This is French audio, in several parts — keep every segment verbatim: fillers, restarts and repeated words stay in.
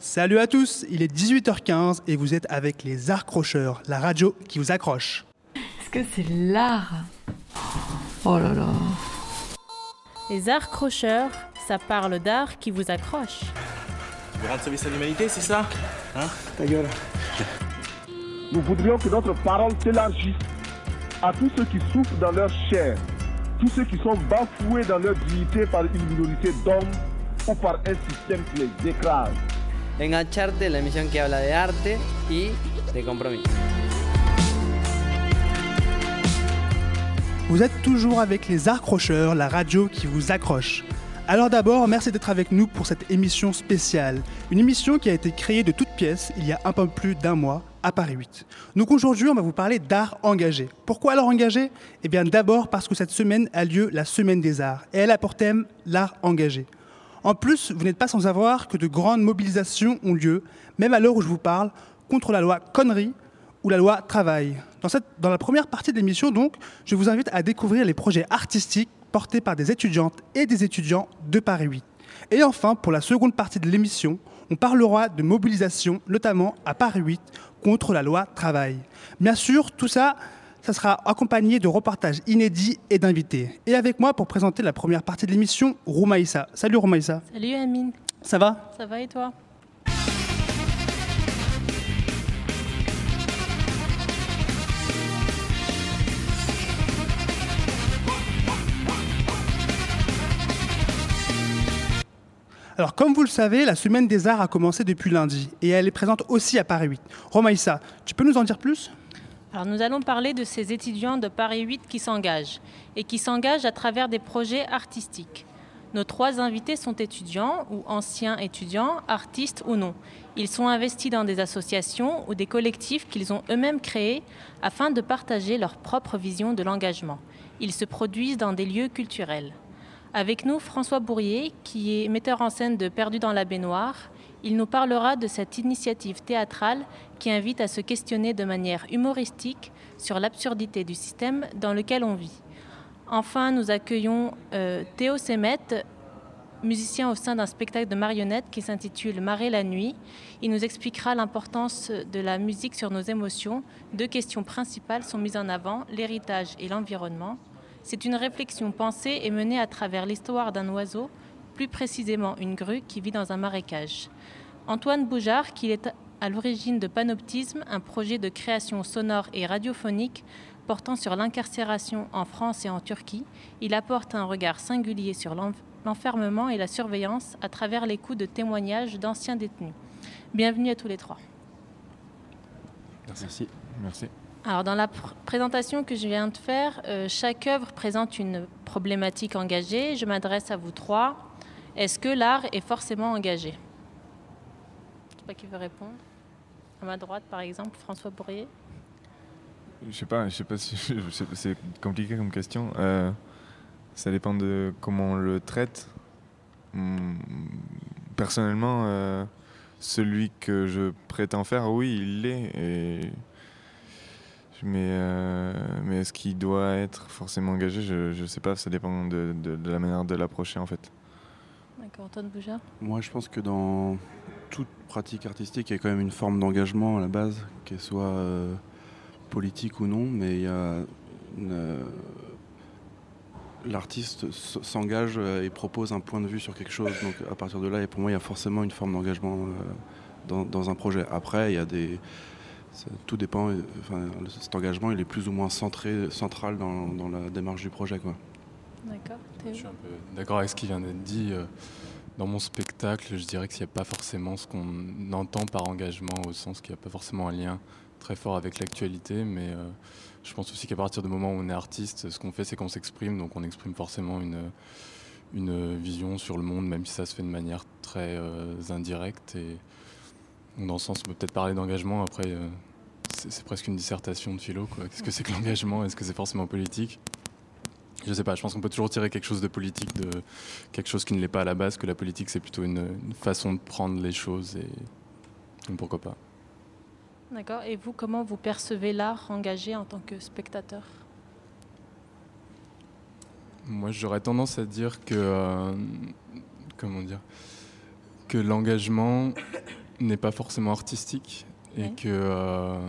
Salut à tous, il est dix-huit heures quinze et vous êtes avec les Arts-Crocheurs, la radio qui vous accroche. Est-ce que c'est l'art ? Oh là là. Les Arts-Crocheurs, ça parle d'art qui vous accroche. Tu veux rendre service à l'humanité, c'est ça ? Hein ? Ta gueule. Nous voudrions que notre parole s'élargisse à tous ceux qui souffrent dans leur chair, tous ceux qui sont bafoués dans leur dignité par une minorité d'hommes ou par un système qui les écrase. Engancharte, la émission qui habla de arte y de compromiso. Vous êtes toujours avec les Arts-Crocheurs, la radio qui vous accroche. Alors d'abord, merci d'être avec nous pour cette émission spéciale. Une émission qui a été créée de toutes pièces il y a un peu plus d'un mois à Paris huit. Donc aujourd'hui, on va vous parler d'art engagé. Pourquoi alors engagé ? Eh bien d'abord parce que cette semaine a lieu la Semaine des Arts et elle a pour thème l'art engagé. En plus, vous n'êtes pas sans savoir que de grandes mobilisations ont lieu, même à l'heure où je vous parle, contre la loi Connery ou la loi Travail. Dans, cette, dans la première partie de l'émission, donc, je vous invite à découvrir les projets artistiques portés par des étudiantes et des étudiants de Paris huit. Et enfin, pour la seconde partie de l'émission, on parlera de mobilisation, notamment à Paris huit, contre la loi Travail. Bien sûr, tout ça, ça sera accompagné de reportages inédits et d'invités. Et avec moi, pour présenter la première partie de l'émission, Roumaïssa. Salut Roumaïssa. Salut Amine. Ça va ? Ça va et toi ? Alors, comme vous le savez, la Semaine des Arts a commencé depuis lundi et elle est présente aussi à Paris huit. Roumaïssa, tu peux nous en dire plus ? Alors nous allons parler de ces étudiants de Paris huit qui s'engagent et qui s'engagent à travers des projets artistiques. Nos trois invités sont étudiants ou anciens étudiants, artistes ou non. Ils sont investis dans des associations ou des collectifs qu'ils ont eux-mêmes créés afin de partager leur propre vision de l'engagement. Ils se produisent dans des lieux culturels. Avec nous, François Bourrier, qui est metteur en scène de Perdu dans la baignoire. Il nous parlera de cette initiative théâtrale qui invite à se questionner de manière humoristique sur l'absurdité du système dans lequel on vit. Enfin, nous accueillons euh, Théo Semet, musicien au sein d'un spectacle de marionnettes qui s'intitule Marée la nuit. Il nous expliquera l'importance de la musique sur nos émotions. Deux questions principales sont mises en avant, l'héritage et l'environnement. C'est une réflexion pensée et menée à travers l'histoire d'un oiseau, plus précisément une grue qui vit dans un marécage. Antoine Boujard, qui est à l'origine de Panoptisme, un projet de création sonore et radiophonique portant sur l'incarcération en France et en Turquie, il apporte un regard singulier sur l'enfermement et la surveillance à travers l'écoute de témoignages d'anciens détenus. Bienvenue à tous les trois. Merci. Merci. Alors, dans la pr- présentation que je viens de faire, euh, chaque œuvre présente une problématique engagée. Je m'adresse à vous trois. Est-ce que l'art est forcément engagé ? Je ne sais pas qui veut répondre. À ma droite, par exemple, François Bourrier. Je sais pas, je sais pas si je sais, c'est compliqué comme question. Euh, ça dépend de comment on le traite. Hum, personnellement, euh, celui que je prétends faire, oui, il l'est. Et Mais, euh, mais est-ce qu'il doit être forcément engagé ? Je ne sais pas, ça dépend de, de, de la manière de l'approcher en fait. D'accord, Antoine Boujard. Moi, je pense que dans toute pratique artistique, il y a quand même une forme d'engagement à la base, qu'elle soit euh, politique ou non, mais il y a une, euh, l'artiste s- s'engage et propose un point de vue sur quelque chose. Donc à partir de là, et pour moi, il y a forcément une forme d'engagement euh, dans, dans un projet. Après, il y a des Ça, tout dépend, enfin, cet engagement il est plus ou moins centré, central dans, dans la démarche du projet, quoi. D'accord, Théo. Je suis un peu d'accord avec ce qui vient d'être dit. Dans mon spectacle, je dirais qu'il n'y a pas forcément ce qu'on entend par engagement, au sens qu'il n'y a pas forcément un lien très fort avec l'actualité, mais euh, je pense aussi qu'à partir du moment où on est artiste, ce qu'on fait, c'est qu'on s'exprime, donc on exprime forcément une, une vision sur le monde, même si ça se fait de manière très euh, indirecte. Et donc dans ce sens, on peut peut-être parler d'engagement. Après, euh, c'est, c'est presque une dissertation de philo, quoi. Qu'est-ce que c'est que l'engagement ? Est-ce que c'est forcément politique ? Je sais pas, je pense qu'on peut toujours tirer quelque chose de politique, de quelque chose qui ne l'est pas à la base, que la politique c'est plutôt une, une façon de prendre les choses et donc pourquoi pas. D'accord, et vous, comment vous percevez l'art engagé en tant que spectateur ? Moi j'aurais tendance à dire que, euh, comment dire, que l'engagement n'est pas forcément artistique et Ouais. que euh,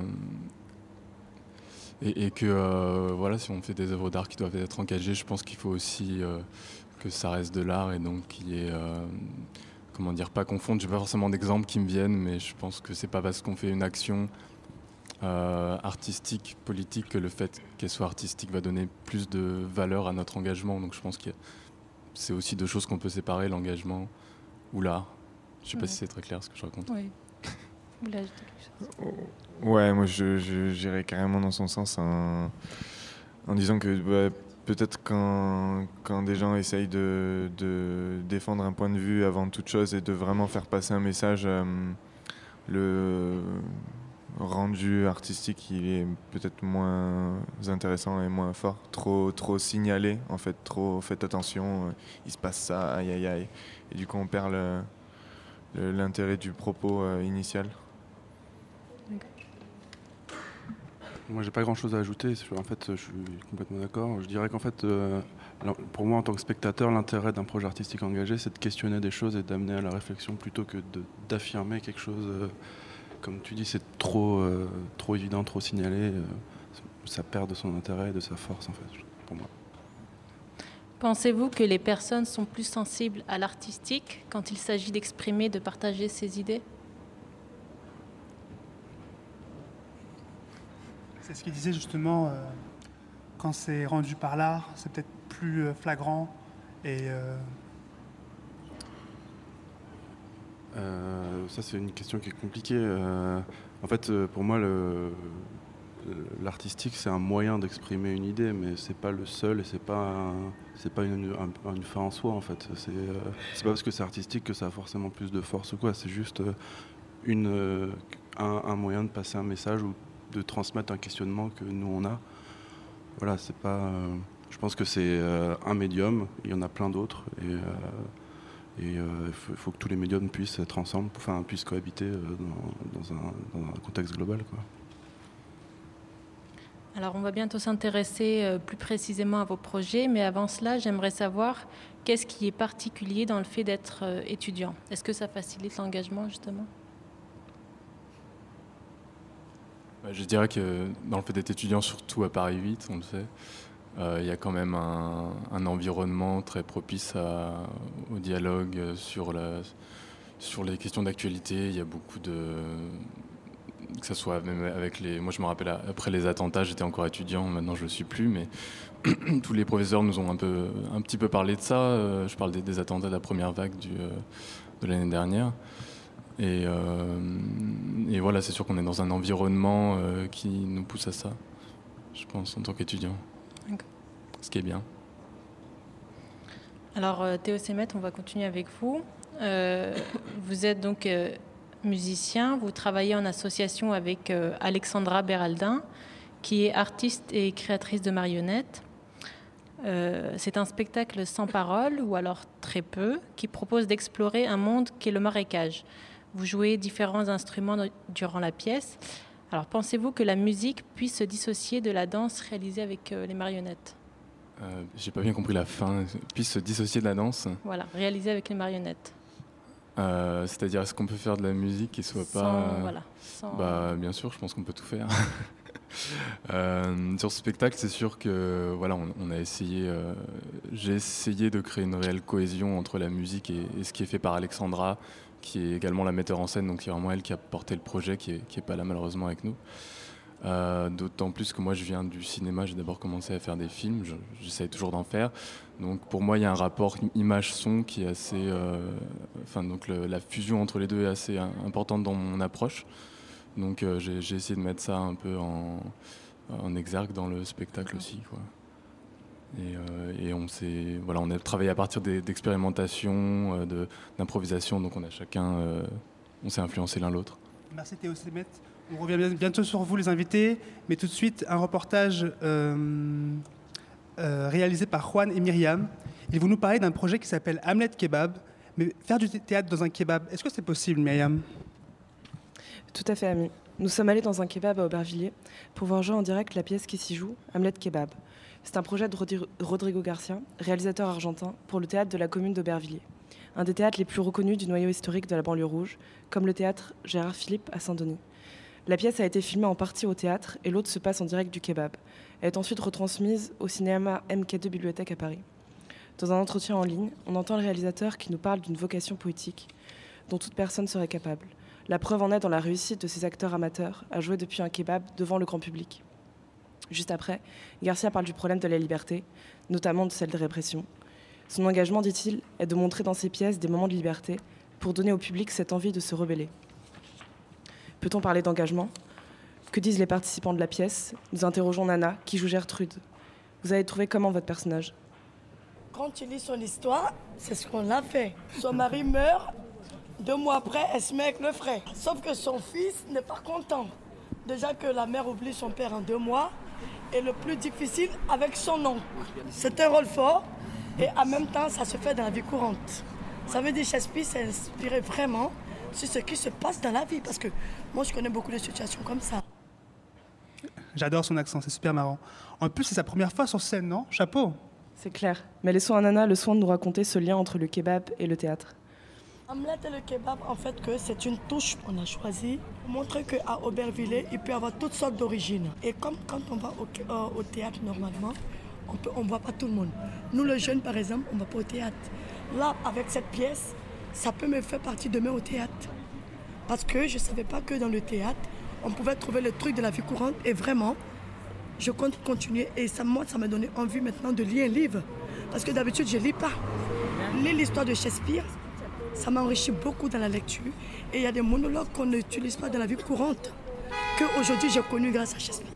et, et que euh, voilà, si on fait des œuvres d'art qui doivent être engagées, je pense qu'il faut aussi euh, que ça reste de l'art et donc qu'il y ait euh, comment dire, pas confondre. J'ai pas forcément d'exemples qui me viennent, mais je pense que c'est pas parce qu'on fait une action euh, artistique, politique, que le fait qu'elle soit artistique va donner plus de valeur à notre engagement. Donc je pense que c'est aussi deux choses qu'on peut séparer, l'engagement ou l'art. Je sais pas Ouais. si c'est très clair ce que je raconte. Oui. Vous voulez ajouter quelque chose? Ouais, moi je, je, j'irais carrément dans son sens en, en disant que bah, peut-être quand, quand des gens essayent de, de défendre un point de vue avant toute chose et de vraiment faire passer un message, euh, le rendu artistique il est peut-être moins intéressant et moins fort, trop, trop signalé en fait, trop faites attention, il se passe ça, aïe aïe aïe, et du coup on perd le, le, l'intérêt du propos euh, initial. Moi, j'ai pas grand-chose à ajouter. En fait, je suis complètement d'accord. Je dirais qu'en fait, euh, pour moi, en tant que spectateur, l'intérêt d'un projet artistique engagé, c'est de questionner des choses et d'amener à la réflexion plutôt que de, d'affirmer quelque chose. Euh, comme tu dis, c'est trop, euh, trop évident, trop signalé. Euh, ça perd de son intérêt et de sa force, en fait, pour moi. Pensez-vous que les personnes sont plus sensibles à l'artistique quand il s'agit d'exprimer, de partager ses idées? C'est ce qu'il disait justement, euh, quand c'est rendu par l'art, c'est peut-être plus euh, flagrant et... Euh... Euh, ça, c'est une question qui est compliquée. Euh, en fait, euh, pour moi, le, l'artistique, c'est un moyen d'exprimer une idée, mais c'est pas le seul et c'est pas, un, c'est pas une, un, une fin en soi, en fait. C'est, euh, c'est pas parce que c'est artistique que ça a forcément plus de force ou quoi. C'est juste une, euh, un, un moyen de passer un message ou de transmettre un questionnement que nous on a. Voilà, c'est pas. Euh, je pense que c'est euh, un médium. Il y en a plein d'autres et il euh, et, euh, faut, faut que tous les médiums puissent être ensemble, enfin puissent cohabiter euh, dans, dans, un, dans un contexte global, quoi. Alors, on va bientôt s'intéresser euh, plus précisément à vos projets, mais avant cela, j'aimerais savoir qu'est-ce qui est particulier dans le fait d'être euh, étudiant. Est-ce que ça facilite l'engagement, justement? Je dirais que dans le fait d'être étudiant, surtout à Paris huit, on le sait, euh, il y a quand même un, un environnement très propice à, au dialogue sur, la, sur les questions d'actualité. Il y a beaucoup de... que ce soit même avec les... Moi, je me rappelle, après les attentats, j'étais encore étudiant, maintenant je ne le suis plus, mais tous les professeurs nous ont un, peu, un petit peu parlé de ça. Je parle des, des attentats de la première vague du, de l'année dernière. Et, euh, et voilà, c'est sûr qu'on est dans un environnement euh, qui nous pousse à ça, je pense, en tant qu'étudiant. Okay. Ce qui est bien. Alors, euh, Théo Semet, on va continuer avec vous. Euh, vous êtes donc euh, musicien, vous travaillez en association avec euh, Alexandra Béraldin, qui est artiste et créatrice de marionnettes. Euh, c'est un spectacle sans parole, ou alors très peu, qui propose d'explorer un monde qu'est le marécage. Vous jouez différents instruments durant la pièce. Alors, pensez-vous que la musique puisse se dissocier de la danse réalisée avec euh, les marionnettes? euh, J'ai pas bien compris la fin. Puisse se dissocier de la danse? Voilà, réalisée avec les marionnettes. Euh, c'est-à-dire, est-ce qu'on peut faire de la musique qui soit sans, pas... Euh, voilà, sans... Bah, bien sûr, je pense qu'on peut tout faire. euh, sur ce spectacle, c'est sûr que voilà, on, on a essayé. Euh, j'ai essayé de créer une réelle cohésion entre la musique et, et ce qui est fait par Alexandra, qui est également la metteur en scène, donc c'est vraiment elle qui a porté le projet, qui est, qui est pas là malheureusement avec nous. Euh, d'autant plus que moi je viens du cinéma, j'ai d'abord commencé à faire des films, je, j'essaie toujours d'en faire. Donc pour moi il y a un rapport image-son qui est assez, euh, enfin donc le, la fusion entre les deux est assez importante dans mon approche. Donc euh, j'ai, j'ai essayé de mettre ça un peu en, en exergue dans le spectacle aussi, quoi. Et, euh, et on s'est, voilà, on a travaillé à partir des, d'expérimentation, euh, de, d'improvisation, donc on a chacun, euh, on s'est influencé l'un l'autre. Merci Théo Semet. On revient bientôt sur vous les invités, mais tout de suite un reportage euh, euh, réalisé par Juan et Myriam. Ils vont nous parler d'un projet qui s'appelle Hamlet Kebab. Mais faire du théâtre dans un kebab, est-ce que c'est possible, Myriam? Tout à fait, Ami. Nous sommes allés dans un kebab à Aubervilliers pour voir jouer en direct la pièce qui s'y joue, Hamlet Kebab. C'est un projet de Rodrigo Garcia, réalisateur argentin, pour le théâtre de la commune d'Aubervilliers. un des théâtres les plus reconnus du noyau historique de la banlieue rouge, comme le théâtre Gérard Philippe à Saint-Denis. La pièce a été filmée en partie au théâtre et l'autre se passe en direct du kebab. Elle est ensuite retransmise au cinéma M K deux Bibliothèque à Paris. Dans un entretien en ligne, on entend le réalisateur qui nous parle d'une vocation poétique dont toute personne serait capable. La preuve en est dans la réussite de ces acteurs amateurs à jouer depuis un kebab devant le grand public. Juste après, Garcia parle du problème de la liberté, notamment de celle de répression. Son engagement, dit-il, est de montrer dans ses pièces des moments de liberté pour donner au public cette envie de se rebeller. Peut-on parler d'engagement ? Que disent les participants de la pièce ? Nous interrogeons Nana, qui joue Gertrude. Vous avez trouvé comment votre personnage ? Quand tu lis son histoire, c'est ce qu'on a fait. Son mari meurt, deux mois après, elle se met avec le frère. Sauf que son fils n'est pas content. Déjà que la mère oublie son père en deux mois, et le plus difficile, avec son oncle. C'est un rôle fort, et en même temps, ça se fait dans la vie courante. Ça veut dire que Shakespeare s'est inspiré vraiment sur ce qui se passe dans la vie, parce que moi, je connais beaucoup de situations comme ça. J'adore son accent, c'est super marrant. En plus, c'est sa première fois sur scène, non ? Chapeau. C'est clair, mais laissons à Nana le soin de nous raconter ce lien entre le kebab et le théâtre. Hamlet et le kebab, en fait, que c'est une touche qu'on a choisie pour montrer qu'à Aubervilliers, il peut y avoir toutes sortes d'origines. Et comme quand on va au, euh, au théâtre, normalement, on ne voit pas tout le monde. Nous, les jeunes, par exemple, on ne va pas au théâtre. Là, avec cette pièce, ça peut me faire partie demain au théâtre. Parce que je ne savais pas que dans le théâtre, on pouvait trouver le truc de la vie courante. Et vraiment, je compte continuer. Et ça, moi, ça m'a donné envie maintenant de lire un livre. Parce que d'habitude, je ne lis pas. Lire l'histoire de Shakespeare, ça m'a enrichi beaucoup dans la lecture. Et il y a des monologues qu'on n'utilise pas dans la vie courante, qu'aujourd'hui j'ai connus grâce à Shakespeare.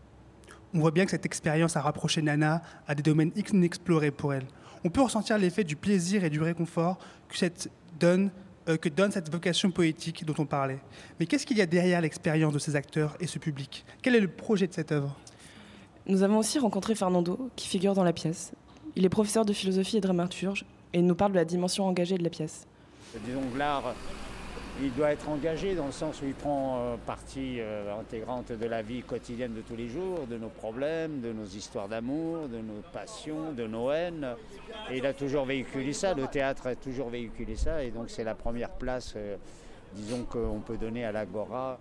On voit bien que cette expérience a rapproché Nana à des domaines inexplorés pour elle. On peut ressentir l'effet du plaisir et du réconfort que, cette donne, euh, que donne cette vocation poétique dont on parlait. Mais qu'est-ce qu'il y a derrière l'expérience de ces acteurs et ce public ? Quel est le projet de cette œuvre ? Nous avons aussi rencontré Fernando, qui figure dans la pièce. Il est professeur de philosophie et dramaturge, et il nous parle de la dimension engagée de la pièce. Disons que l'art, il doit être engagé dans le sens où il prend euh, partie euh, intégrante de la vie quotidienne de tous les jours, de nos problèmes, de nos histoires d'amour, de nos passions, de nos haines. Et il a toujours véhiculé ça, le théâtre a toujours véhiculé ça, et donc c'est la première place, euh, disons, qu'on peut donner à l'Agora.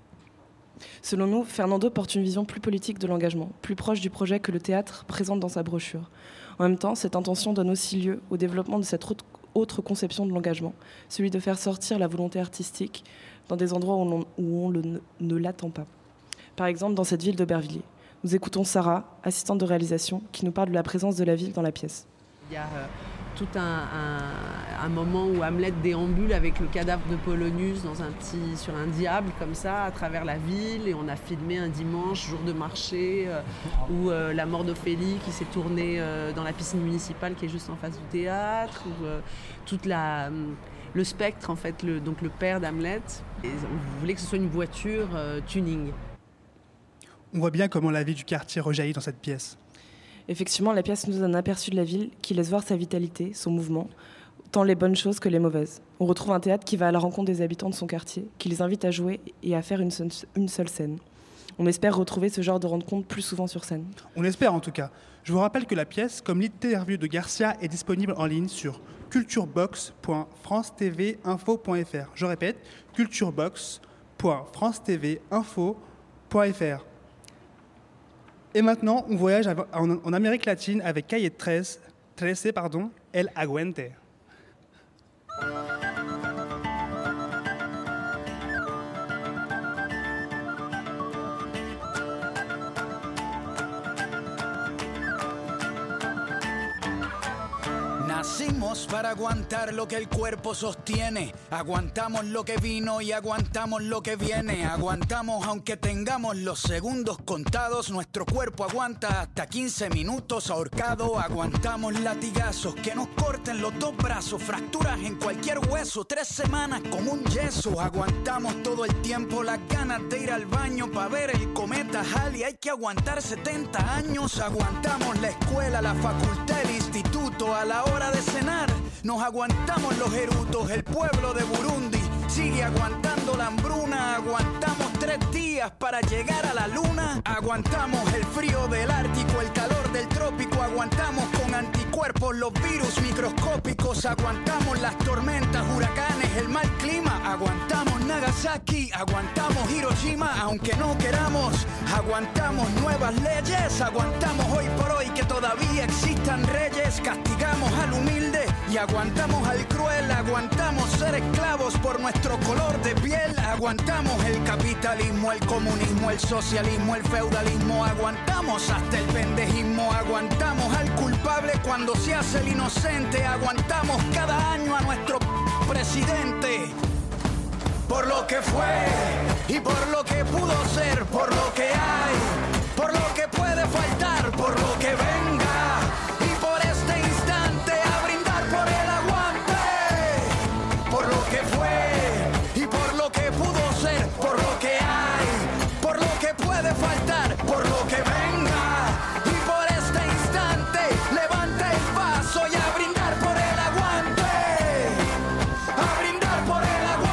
Selon nous, Fernando porte une vision plus politique de l'engagement, plus proche du projet que le théâtre présente dans sa brochure. En même temps, cette intention donne aussi lieu au développement de cette autre conception de l'engagement, celui de faire sortir la volonté artistique dans des endroits où on, où on le, ne l'attend pas. Par exemple, dans cette ville d'Aubervilliers. Nous écoutons Sarah, assistante de réalisation, qui nous parle de la présence de la ville dans la pièce. Il y a euh, tout un, un, un moment où Hamlet déambule avec le cadavre de Polonius dans un petit, sur un diable comme ça à travers la ville, et on a filmé un dimanche, jour de marché, euh, où euh, la mort d'Ophélie qui s'est tournée euh, dans la piscine municipale qui est juste en face du théâtre, où euh, toute la, le spectre en fait, le, donc le père d'Hamlet. Et on voulait que ce soit une voiture euh, tuning. On voit bien comment la vie du quartier rejaillit dans cette pièce. Effectivement, la pièce nous donne un aperçu de la ville qui laisse voir sa vitalité, son mouvement, tant les bonnes choses que les mauvaises. On retrouve un théâtre qui va à la rencontre des habitants de son quartier, qui les invite à jouer et à faire une seule, une seule scène. On espère retrouver ce genre de rencontre plus souvent sur scène. On espère en tout cas. Je vous rappelle que la pièce, comme l'interview de Garcia, est disponible en ligne sur culturebox point france t v info point f r. Je répète, culturebox point france t v info point f r. Et maintenant, on voyage en Amérique latine avec Calle trece, pardon, El Aguante. Nacimos para aguantar lo que el cuerpo sostiene. Aguantamos lo que vino y aguantamos lo que viene. Aguantamos aunque tengamos los segundos contados. Nuestro cuerpo aguanta hasta quince minutos ahorcado. Aguantamos latigazos que nos corten los dos brazos. Fracturas en cualquier hueso. Tres semanas con un yeso. Aguantamos todo el tiempo las ganas de ir al baño para ver el cometa Halley. Hay que aguantar setenta años. Aguantamos la escuela, la facultad, el instituto. A la hora de cenar nos aguantamos los erutos. El pueblo de Burundi sigue aguantando la hambruna. Aguantamos aguantamos tres días para llegar a la luna. Aguantamos el frío del Ártico, el calor del trópico. Aguantamos con anticuerpos los virus microscópicos. Aguantamos las tormentas, huracanes, el mal clima. Aguantamos Nagasaki, aguantamos Hiroshima, aunque no queramos. Aguantamos nuevas leyes, aguantamos hoy por hoy que todavía existan reyes. Castigamos al humilde y aguantamos al cruel. Aguantamos ser esclavos por nuestro color de piel. Aguantamos el capitalismo, el comunismo, el socialismo, el feudalismo. Aguantamos hasta el pendejismo. Aguantamos al culpable cuando se hace el inocente. Aguantamos cada año a nuestro presidente. Por lo que fue y por lo que pudo ser, por lo que hay, por lo que puede faltar, por lo que venga. Y por este instante a brindar por el aguante. Por lo que fue y por lo que pudo ser, por lo que hay, por lo que puede faltar, por lo que venga. Y por este instante levanta el vaso y a brindar por el aguante. A brindar por el aguante.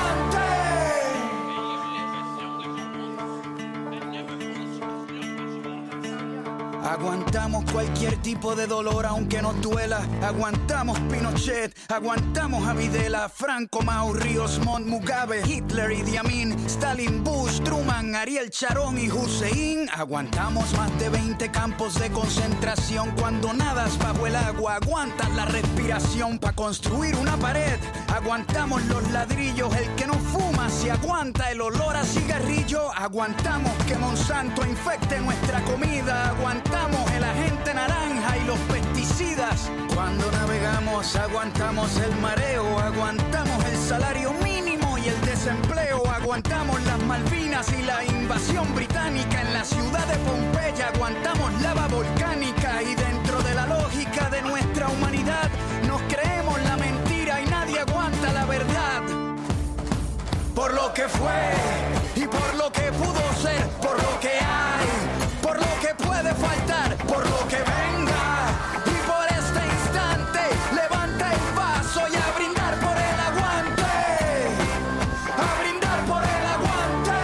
Aguantamos cualquier tipo de dolor aunque nos duela. Aguantamos Pinochet, aguantamos a Videla, Franco, Mao, Ríos Montt, Mugabe, Hitler, Idi Amin, Stalin, Bush, Truman, Ariel Sharon y Hussein. Aguantamos más de veinte campos de concentración. Cuando nadas bajo el agua, aguantas la respiración para construir una pared. Aguantamos los ladrillos, el que no fuma se aguanta el olor a cigarrillo. Aguantamos que Monsanto infecte nuestra comida. Aguantamos el agente naranja y los pesticidas. Cuando navegamos aguantamos el mareo. Aguantamos el salario mínimo y el desempleo. Aguantamos las Malvinas y la invasión británica en la ciudad de Pompeya. Aguantamos lava volcánica y dentro de la lógica de nuestra humanidad nos creemos la mentira y nadie aguanta la verdad. Por lo que fue y por lo que pudo ser, por lo que hay, por lo que puede faltar, por lo que venga. Y por este instante levanta el vaso y a brindar por el aguante. A brindar por el aguante.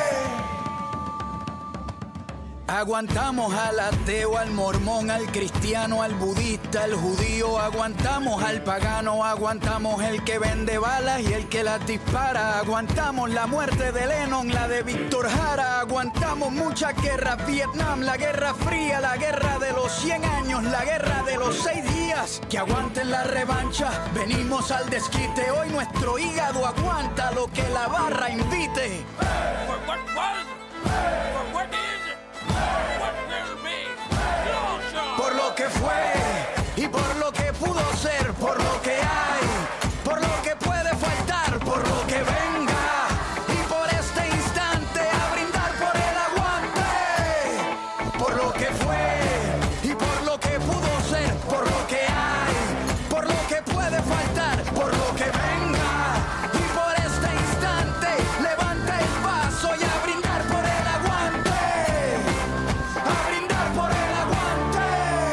Aguantamos al ateo, al mormón, al cristiano, al budista, al judío. Aguantamos al pagano, aguantamos el que vende balas y el que las dispara. Aguantamos la muerte de Lennon, la de Víctor Jara. Aguantamos muchas guerras, Vietnam, la Guerra Fría, la guerra de los cien años, la guerra de los seis días. Que aguanten la revancha, venimos al desquite. Hoy nuestro hígado aguanta lo que la barra invite. Por lo que fue y por lo que pudo ser, por lo que hay, por lo que puede faltar, por lo que venga. Y por este instante a brindar por el aguante. Por lo que fue y por lo que pudo ser, por lo que hay, por lo que puede faltar, por lo que venga. Y por este instante levanta el vaso y a brindar por el aguante. A brindar por el aguante.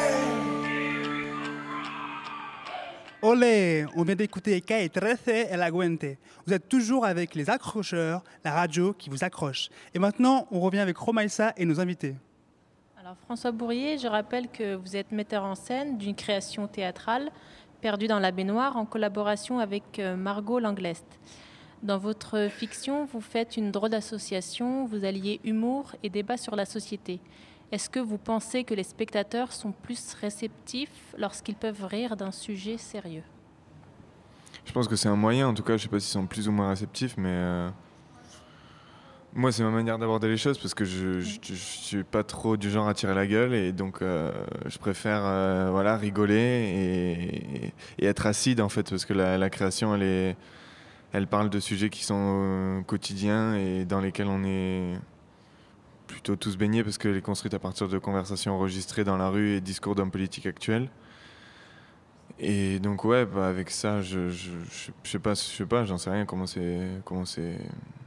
Olé, on vient d'écouter Calle trece et El Aguante. Vous êtes toujours avec les accrocheurs, la radio qui vous accroche. Et maintenant, on revient avec Romaïssa et nos invités. Alors François Bourrier, je rappelle que vous êtes metteur en scène d'une création théâtrale, Perdu dans la baignoire, en collaboration avec Margot Langlest. Dans votre fiction, vous faites une drôle d'association, vous alliez humour et débat sur la société. Est-ce que vous pensez que les spectateurs sont plus réceptifs lorsqu'ils peuvent rire d'un sujet sérieux ? Je pense que c'est un moyen, en tout cas, je ne sais pas s'ils sont plus ou moins réceptifs, mais euh, moi c'est ma manière d'aborder les choses parce que je ne suis pas trop du genre à tirer la gueule et donc euh, je préfère euh, voilà, rigoler et, et être acide en fait parce que la, la création elle, est, elle parle de sujets qui sont euh, quotidiens et dans lesquels on est plutôt tous baignés parce qu'elle est construite à partir de conversations enregistrées dans la rue et discours d'hommes politiques actuels. Et donc ouais, bah avec ça, je, je, je, je sais pas, je sais pas, j'en sais rien comment c'est, comment c'est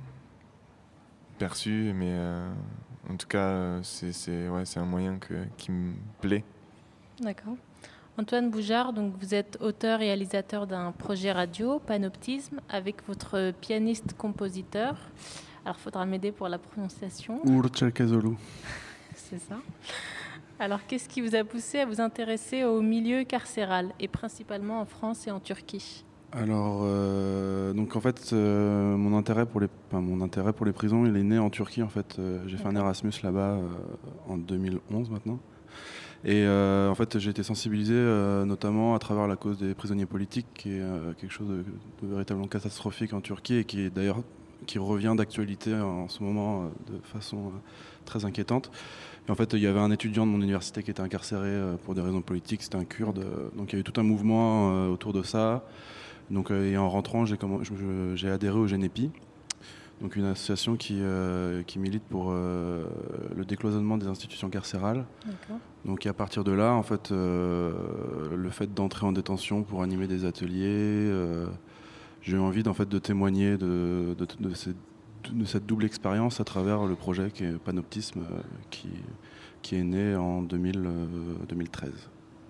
perçu, mais euh, en tout cas, c'est, c'est, ouais, c'est un moyen que, qui me plaît. D'accord. Antoine Boujard, donc vous êtes auteur-réalisateur d'un projet radio, Panoptisme, avec votre pianiste-compositeur. Alors, il faudra m'aider pour la prononciation. Urçerkezolu. C'est ça. Alors, qu'est-ce qui vous a poussé à vous intéresser au milieu carcéral, et principalement en France et en Turquie ? Alors, euh, donc en fait, euh, mon intérêt pour les, enfin, mon intérêt pour les prisons, il est né en Turquie. En fait, euh, j'ai fait un Erasmus là-bas euh, en deux mille onze maintenant. Et euh, en fait, j'ai été sensibilisé euh, notamment à travers la cause des prisonniers politiques, qui est euh, quelque chose de, de véritablement catastrophique en Turquie et qui est d'ailleurs qui revient d'actualité en ce moment euh, de façon euh, très inquiétante. Et en fait, il y avait un étudiant de mon université qui était incarcéré euh, pour des raisons politiques. C'était un Kurde. Euh, donc il y a eu tout un mouvement euh, autour de ça. Donc, euh, et en rentrant, j'ai, comm- je- j'ai adhéré au Genepi, donc une association qui, euh, qui milite pour euh, le décloisonnement des institutions carcérales. D'accord. Donc à partir de là, en fait, euh, le fait d'entrer en détention pour animer des ateliers, euh, j'ai eu envie en fait, de témoigner de, de, de, ces, de cette double expérience à travers le projet qui est Panoptisme, euh, qui, qui est né en deux mille, euh, deux mille treize.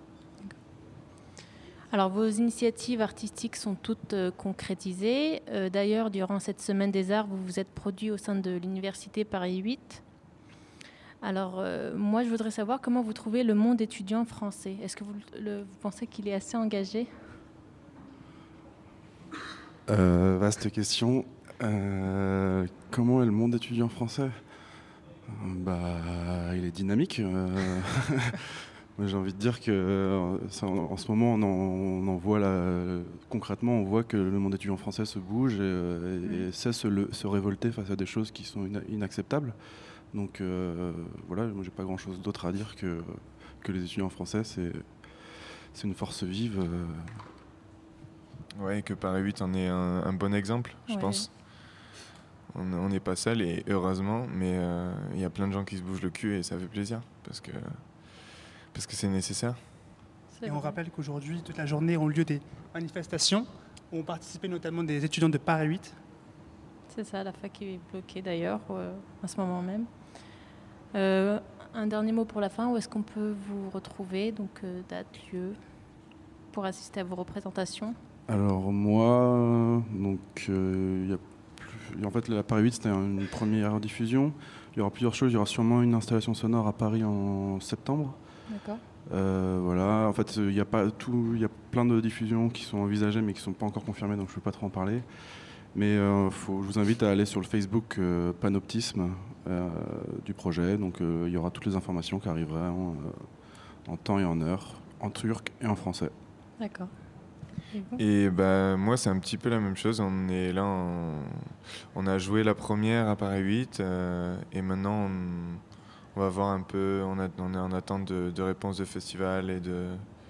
Alors, vos initiatives artistiques sont toutes euh, concrétisées. Euh, d'ailleurs, durant cette Semaine des Arts, vous vous êtes produit au sein de l'Université Paris huit. Alors, euh, moi, je voudrais savoir comment vous trouvez le monde étudiant français. Est-ce que vous, le, vous pensez qu'il est assez engagé ? euh, Vaste question. Euh, comment est le monde étudiant français ? Bah, il est dynamique. Euh... J'ai envie de dire que euh, ça, en, en ce moment, on en, on en voit là, concrètement, on voit que le monde étudiant français se bouge et, euh, et sait se, le, se révolter face à des choses qui sont ina- inacceptables. Donc euh, voilà, moi j'ai pas grand-chose d'autre à dire que, que les étudiants français, c'est, c'est une force vive. Euh... Ouais, que Paris huit en est un, un bon exemple, je Ouais. pense. On n'est pas seul et heureusement, mais il euh, y a plein de gens qui se bougent le cul et ça fait plaisir parce que parce que c'est nécessaire. C'est Et on vrai. rappelle qu'aujourd'hui, toute la journée ont lieu des manifestations où ont participé notamment des étudiants de Paris huit. C'est ça, la fac est bloquée d'ailleurs euh, à ce moment même. Euh, un dernier mot pour la fin, où est-ce qu'on peut vous retrouver, donc euh, date, lieu, pour assister à vos représentations ? Alors moi, donc euh, y a plus... en fait la Paris huit c'était une première diffusion. Il y aura plusieurs choses. Il y aura sûrement une installation sonore à Paris en septembre. D'accord. Euh, voilà. En fait, il y a pas tout. Il y a plein de diffusions qui sont envisagées mais qui sont pas encore confirmées, donc je peux pas trop en parler. Mais euh, faut, je vous invite à aller sur le Facebook euh, Panoptisme euh, du projet. Donc euh, il y aura toutes les informations qui arriveront euh, en temps et en heure, en turc et en français. D'accord. Et vous ? Et bah, moi, c'est un petit peu la même chose. On est là, en... on a joué la première à Paris huit euh, et maintenant on... on va voir un peu. On, a... on est en attente de, de réponses de festivals et de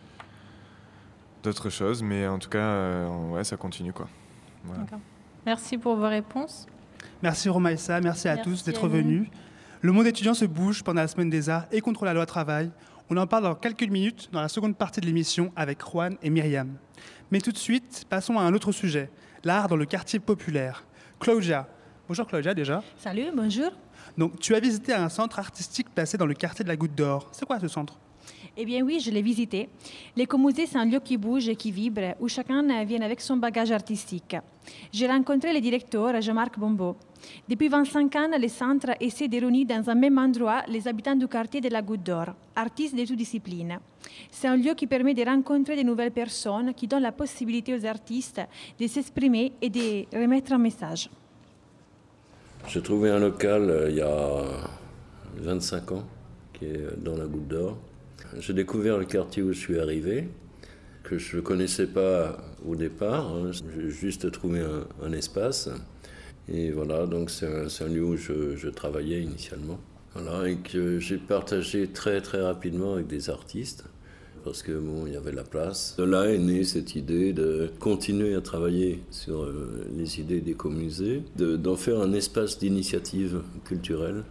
d'autres choses, mais en tout cas, euh, ouais, ça continue quoi. Voilà. D'accord. Merci pour vos réponses. Merci Romaïssa, merci à Merci tous d'être à vous. venus. Le monde étudiant se bouge pendant la Semaine des Arts et contre la loi travail. On en parle dans quelques minutes dans la seconde partie de l'émission avec Juan et Myriam. Mais tout de suite, passons à un autre sujet, l'art dans le quartier populaire. Claudia. Bonjour Claudia déjà. Salut, bonjour. Donc tu as visité un centre artistique placé dans le quartier de la Goutte d'Or. C'est quoi ce centre ? Eh bien oui, je l'ai visité. L'écomusée, c'est un lieu qui bouge et qui vibre, où chacun vient avec son bagage artistique. J'ai rencontré le directeur, Jean-Marc Bombeau. Depuis vingt-cinq ans, le centre essaie de réunir dans un même endroit les habitants du quartier de la Goutte d'Or, artistes de toutes disciplines. C'est un lieu qui permet de rencontrer de nouvelles personnes, qui donne la possibilité aux artistes de s'exprimer et de remettre un message. J'ai trouvé un local euh, il y a vingt-cinq ans, qui est dans la Goutte d'Or. J'ai découvert le quartier où je suis arrivé, que je ne connaissais pas au départ. Hein. J'ai juste trouvé un, un espace. Et voilà, donc c'est un, c'est un lieu où je, je travaillais initialement. Voilà, et que j'ai partagé très très rapidement avec des artistes, parce que bon, il y avait la place. De là est née cette idée de continuer à travailler sur euh, les idées d'écomusée, de, d'en faire un espace d'initiative culturelle.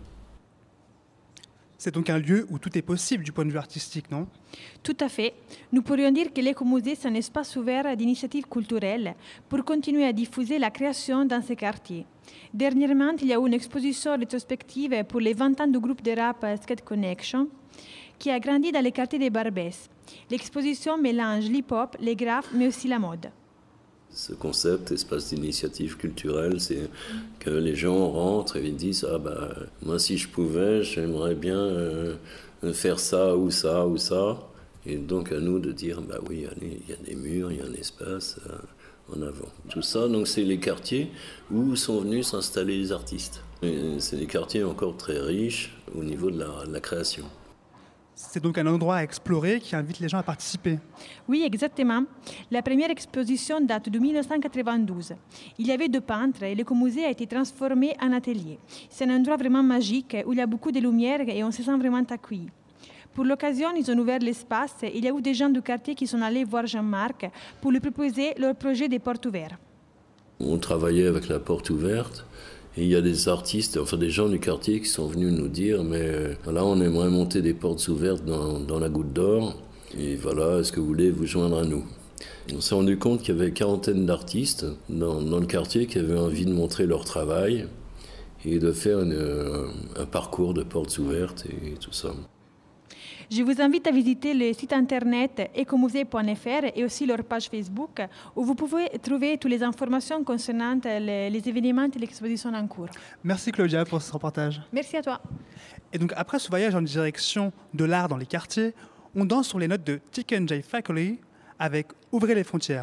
C'est donc un lieu où tout est possible du point de vue artistique, non ? Tout à fait. Nous pourrions dire que l'écomusée, c'est un espace ouvert d'initiatives culturelles pour continuer à diffuser la création dans ces quartiers. Dernièrement, il y a eu une exposition rétrospective pour les vingt ans du groupe de rap Skate Connection qui a grandi dans les quartiers de Barbès. L'exposition mélange l'hip-hop, les graphes, mais aussi la mode. Ce concept, espace d'initiative culturelle, c'est que les gens rentrent et ils disent « Ah bah, moi si je pouvais, j'aimerais bien euh, faire ça ou ça ou ça ». Et donc à nous de dire « Bah oui, allez, il y a des murs, il y a un espace euh, en avant ». Tout ça, donc c'est les quartiers où sont venus s'installer les artistes. Et c'est des quartiers encore très riches au niveau de la, de la création. C'est donc un endroit à explorer qui invite les gens à participer. Oui, exactement. La première exposition date de mille neuf cent quatre-vingt-douze. Il y avait deux peintres et l'écomusée a été transformé en atelier. C'est un endroit vraiment magique où il y a beaucoup de lumière et on se sent vraiment accueilli. Pour l'occasion, ils ont ouvert l'espace et il y a eu des gens du quartier qui sont allés voir Jean-Marc pour lui proposer leur projet des portes ouvertes. On travaillait avec la porte ouverte. Et il y a des artistes, enfin des gens du quartier qui sont venus nous dire « Mais là, on aimerait monter des portes ouvertes dans, dans la Goutte d'Or. Et voilà, est-ce que vous voulez vous joindre à nous ?» On s'est rendu compte qu'il y avait une quarantaine d'artistes dans, dans le quartier qui avaient envie de montrer leur travail et de faire une, un, un parcours de portes ouvertes et tout ça. Je vous invite à visiter le site internet ecomusée point f r et aussi leur page Facebook où vous pouvez trouver toutes les informations concernant les, les événements et l'exposition en cours. Merci Claudia pour ce reportage. Merci à toi. Et donc après ce voyage en direction de l'art dans les quartiers, on danse sur les notes de T K J Faculty avec Ouvrez les frontières.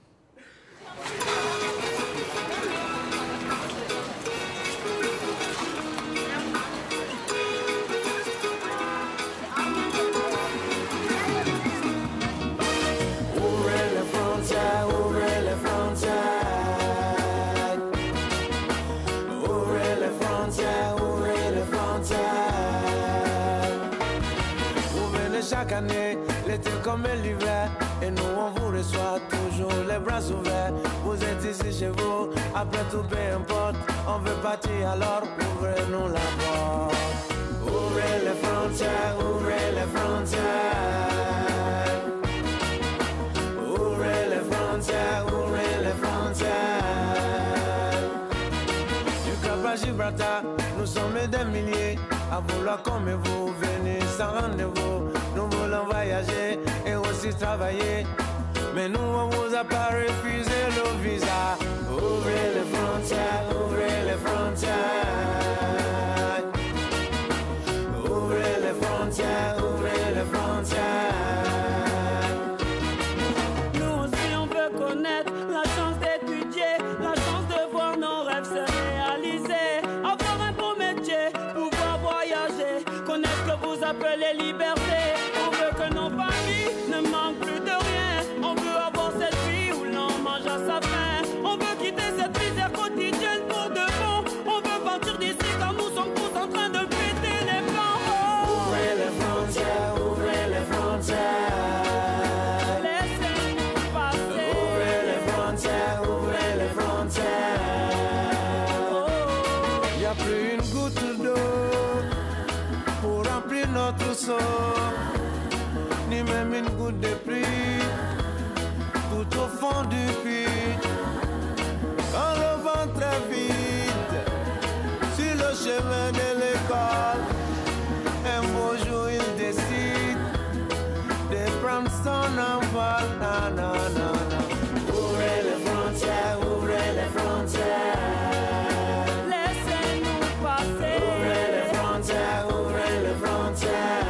Chaque année, l'été comme l'hiver, et nous on vous reçoit toujours les bras ouverts. Vous êtes ici chez vous, après tout peu importe, on veut partir alors ouvrez-nous la porte. Ouvrez les frontières, ouvrez les frontières. Ouvrez les frontières, ouvrez les frontières. Du Cap à Gibraltar, nous sommes des milliers à vouloir comme vous, venez sans rendez-vous. Nous voulons voyager et aussi travailler, mais nous on vous a pas refusé le visa. Ouvrez les frontières, ouvrez les frontières. Ouvrez les frontières, ouvrez les frontières. Nous aussi on veut connaître la chance d'étudier, la chance de voir nos rêves se réaliser, avoir un beau métier, pouvoir voyager, connaître ce que vous appelez liberté. Que nos familles ne manquent plus de rien. On veut avoir cette vie où l'on mange à sa faim. On veut quitter cette misère quotidienne pour de bon. On veut partir d'ici car nous sommes tous en train de péter les plans. Oh. Ouvrez les frontières, ouvrez les frontières. Laissez-nous passer. Ouvrez les frontières, ouvrez les frontières. Oh. Y a plus une goutte d'eau pour remplir notre seau, ni même une goutte de pluie, tout au fond du puits. Quand le ventre est vide, sur le chemin de l'école, un beau jour il décide de prendre son envol. Non, non, non, non. Ouvrez les frontières, ouvrez les frontières. Laissez-nous passer. Ouvrez les frontières, ouvrez les frontières.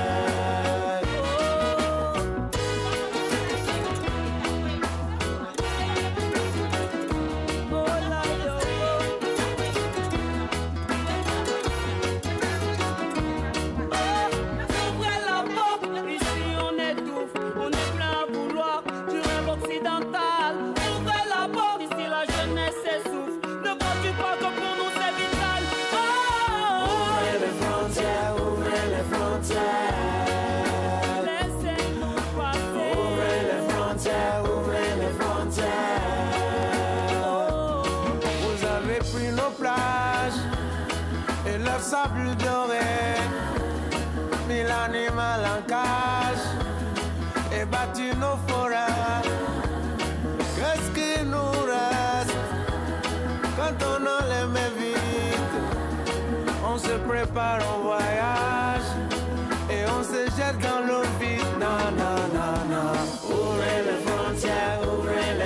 Sable doré, mis l'animal en cage et battu nos forêts. Qu'est-ce qui nous reste quand on a les mains vides? On se prépare au voyage et on se jette dans l'eau vide. Non, non, non, non. Ouvrez les frontières, ouvrez les frontières.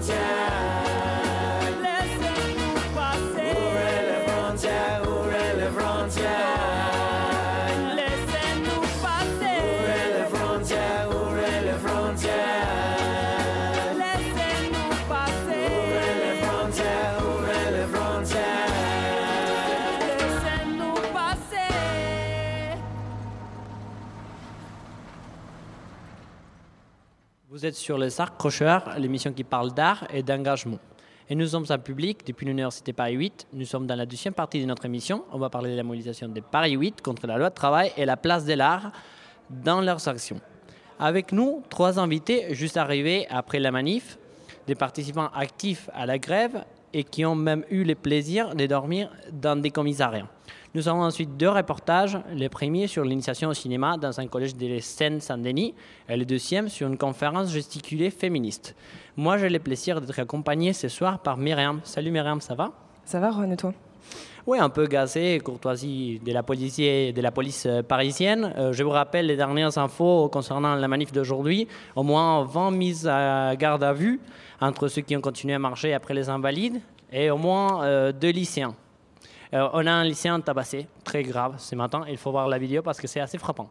Vous êtes sur Les Accrocheurs, l'émission qui parle d'art et d'engagement. Et nous sommes en public depuis l'Université Paris huit. Nous sommes dans la deuxième partie de notre émission. On va parler de la mobilisation de Paris huit contre la loi de travail et la place de l'art dans leurs actions. Avec nous, trois invités juste arrivés après la manif, des participants actifs à la grève et qui ont même eu le plaisir de dormir dans des commissariats. Nous avons ensuite deux reportages, le premier sur l'initiation au cinéma dans un collège de Seine-Saint-Denis et le deuxième sur une conférence gesticulée féministe. Moi, j'ai le plaisir d'être accompagné ce soir par Myriam. Salut Myriam, ça va ? Ça va, Juan, et toi ? Oui, un peu gazé, courtoisie de la police, de la police parisienne. Euh, je vous rappelle les dernières infos concernant la manif d'aujourd'hui. Au moins vingt mises à garde à vue entre ceux qui ont continué à marcher après les invalides et au moins euh, deux lycéens. Euh, on a un lycéen tabassé, très grave ce matin. Il faut voir la vidéo parce que c'est assez frappant.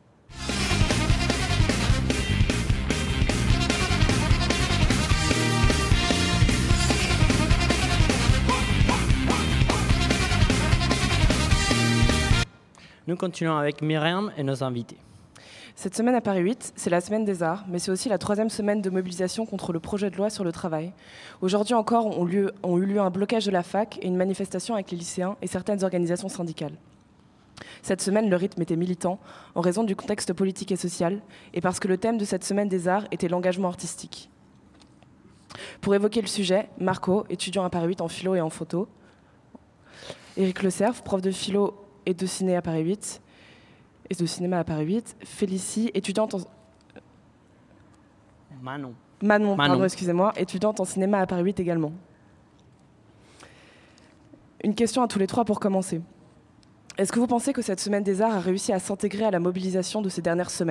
Nous continuons avec Myriam et nos invités. Cette semaine à Paris huit, c'est la semaine des arts, mais c'est aussi la troisième semaine de mobilisation contre le projet de loi sur le travail. Aujourd'hui encore, ont, lieu, ont eu lieu un blocage de la fac et une manifestation avec les lycéens et certaines organisations syndicales. Cette semaine, le rythme était militant en raison du contexte politique et social et parce que le thème de cette semaine des arts était l'engagement artistique. Pour évoquer le sujet, Marco, étudiant à Paris huit en philo et en photo, Éric Le Cerf, prof de philo et de ciné à Paris huit, et de cinéma à Paris huit, Félicie, étudiante en... Manon. Manon, Manon. pardon, excusez-moi, étudiante en cinéma à Paris huit également. Une question à tous les trois pour commencer. Est-ce que vous pensez que cette semaine des arts a réussi à s'intégrer à la mobilisation de ces dernières semaines ?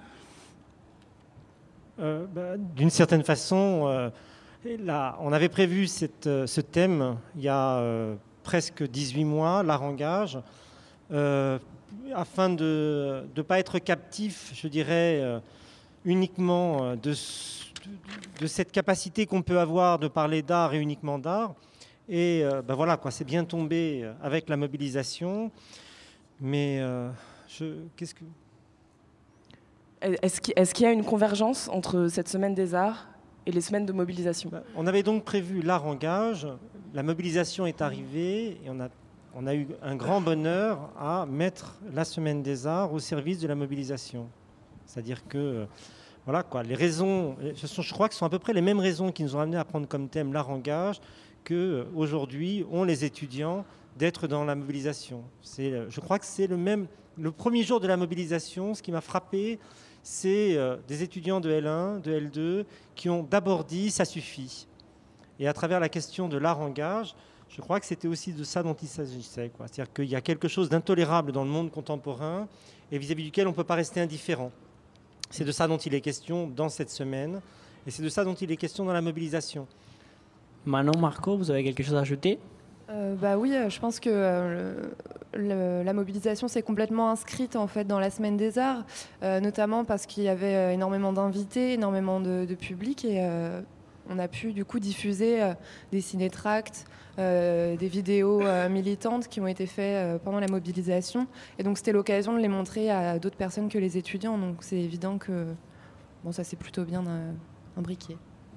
euh, bah, D'une certaine façon, euh, là, on avait prévu cette, euh, ce thème il y a euh, presque dix-huit mois, l'art engage, euh, afin de ne pas être captif, je dirais, euh, uniquement de, de cette capacité qu'on peut avoir de parler d'art et uniquement d'art. Et euh, ben voilà, quoi, c'est bien tombé avec la mobilisation. Mais euh, je, qu'est-ce que... Est-ce qu'il, est-ce qu'il y a une convergence entre cette semaine des arts et les semaines de mobilisation ? Ben, on avait donc prévu l'art engage. La mobilisation est arrivée et on a On a eu un grand bonheur à mettre la Semaine des Arts au service de la mobilisation. C'est-à-dire que, euh, voilà quoi, les raisons, ce sont, je crois que ce sont à peu près les mêmes raisons qui nous ont amenés à prendre comme thème l'art engage qu'aujourd'hui ont les étudiants d'être dans la mobilisation. C'est, je crois que c'est le même, le premier jour de la mobilisation, ce qui m'a frappé, c'est euh, des étudiants de L un, de L deux, qui ont d'abord dit « ça suffit ». Et à travers la question de l'art engage, je crois que c'était aussi de ça dont il s'agissait, quoi. C'est-à-dire qu'il y a quelque chose d'intolérable dans le monde contemporain et vis-à-vis duquel on ne peut pas rester indifférent. C'est de ça dont il est question dans cette semaine et c'est de ça dont il est question dans la mobilisation. Manon, Marco, vous avez quelque chose à ajouter ? Euh, bah oui, je pense que euh, le, la mobilisation s'est complètement inscrite en fait dans la Semaine des Arts, euh, notamment parce qu'il y avait énormément d'invités, énormément de, de public et euh, on a pu du coup diffuser euh, des ciné-tracts, euh, des vidéos euh, militantes qui ont été faites euh, pendant la mobilisation. Et donc c'était l'occasion de les montrer à d'autres personnes que les étudiants. Donc c'est évident que bon, ça s'est plutôt bien euh, imbriqué.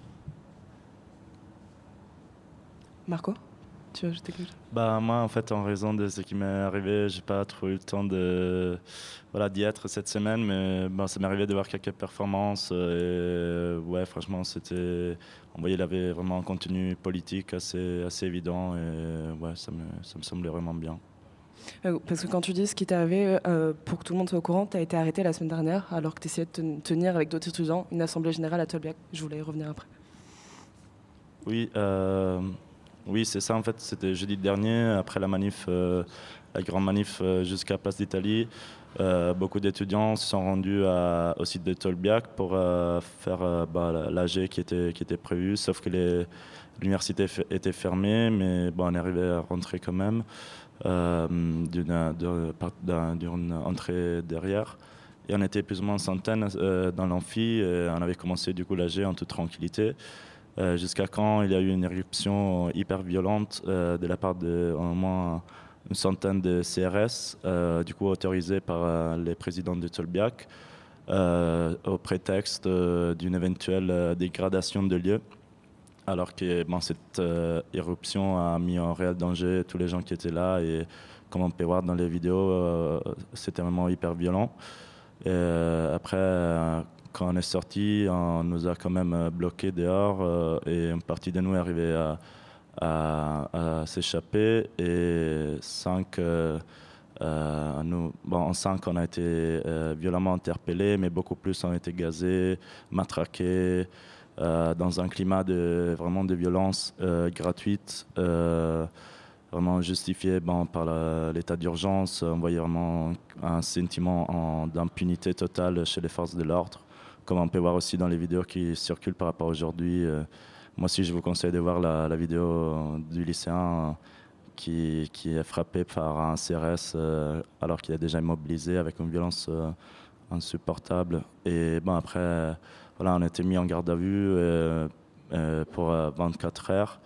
Marco ? Tu veux ajouter quelque chose ? Bah moi en fait en raison de ce qui m'est arrivé, j'ai pas trop eu le temps de voilà d'y être cette semaine, mais bon, ça m'est arrivé de voir quelques performances et ouais franchement c'était, on voyait il avait vraiment un contenu politique assez assez évident et ouais ça me ça me semblait vraiment bien. Euh, parce que quand tu dis ce qui t'est arrivé, euh, pour que tout le monde soit au courant, tu as été arrêté la semaine dernière alors que tu essayais de tenir avec d'autres étudiants une assemblée générale à Tolbiac. Je voulais y revenir après. Oui. Euh... Oui, c'est ça en fait. C'était jeudi dernier, après la manif, euh, la grande manif euh, jusqu'à Place d'Italie. Euh, beaucoup d'étudiants se sont rendus à, au site de Tolbiac pour euh, faire euh, bah, l'A G qui était, qui était prévu, sauf que les, l'université f- était fermée, mais bon, on est arrivé à rentrer quand même euh, d'une, de, par- d'un- d'une entrée derrière. Et on était plus ou moins une centaine euh, dans l'amphi, et on avait commencé du coup l'A G en toute tranquillité. Euh, jusqu'à quand il y a eu une éruption hyper violente euh, de la part de au moins une centaine de C R S, euh, du coup autorisés par euh, les présidents de Tolbiac, euh, au prétexte euh, d'une éventuelle euh, dégradation de lieux, alors que bon, cette euh, éruption a mis en réel danger tous les gens qui étaient là, et comme on peut voir dans les vidéos, euh, c'était vraiment hyper violent. Et, euh, après, euh, quand on est sorti, on nous a quand même bloqués dehors euh, et une partie de nous est arrivée à, à, à s'échapper. Et cinq, euh, euh, nous, bon, en cinq, on a été euh, violemment interpellés, mais beaucoup plus ont été gazés, matraqués, euh, dans un climat de, vraiment de violence euh, gratuite. Euh, vraiment justifié bon, par la, l'état d'urgence. On voyait vraiment un sentiment en, d'impunité totale chez les forces de l'ordre, comme on peut voir aussi dans les vidéos qui circulent par rapport à aujourd'hui. Euh, moi aussi, je vous conseille de voir la, la vidéo du lycéen euh, qui, qui est frappé par un C R S euh, alors qu'il est déjà immobilisé avec une violence euh, insupportable. Et bon, après, voilà, on a été mis en garde à vue euh, euh, pour euh, vingt-quatre heures.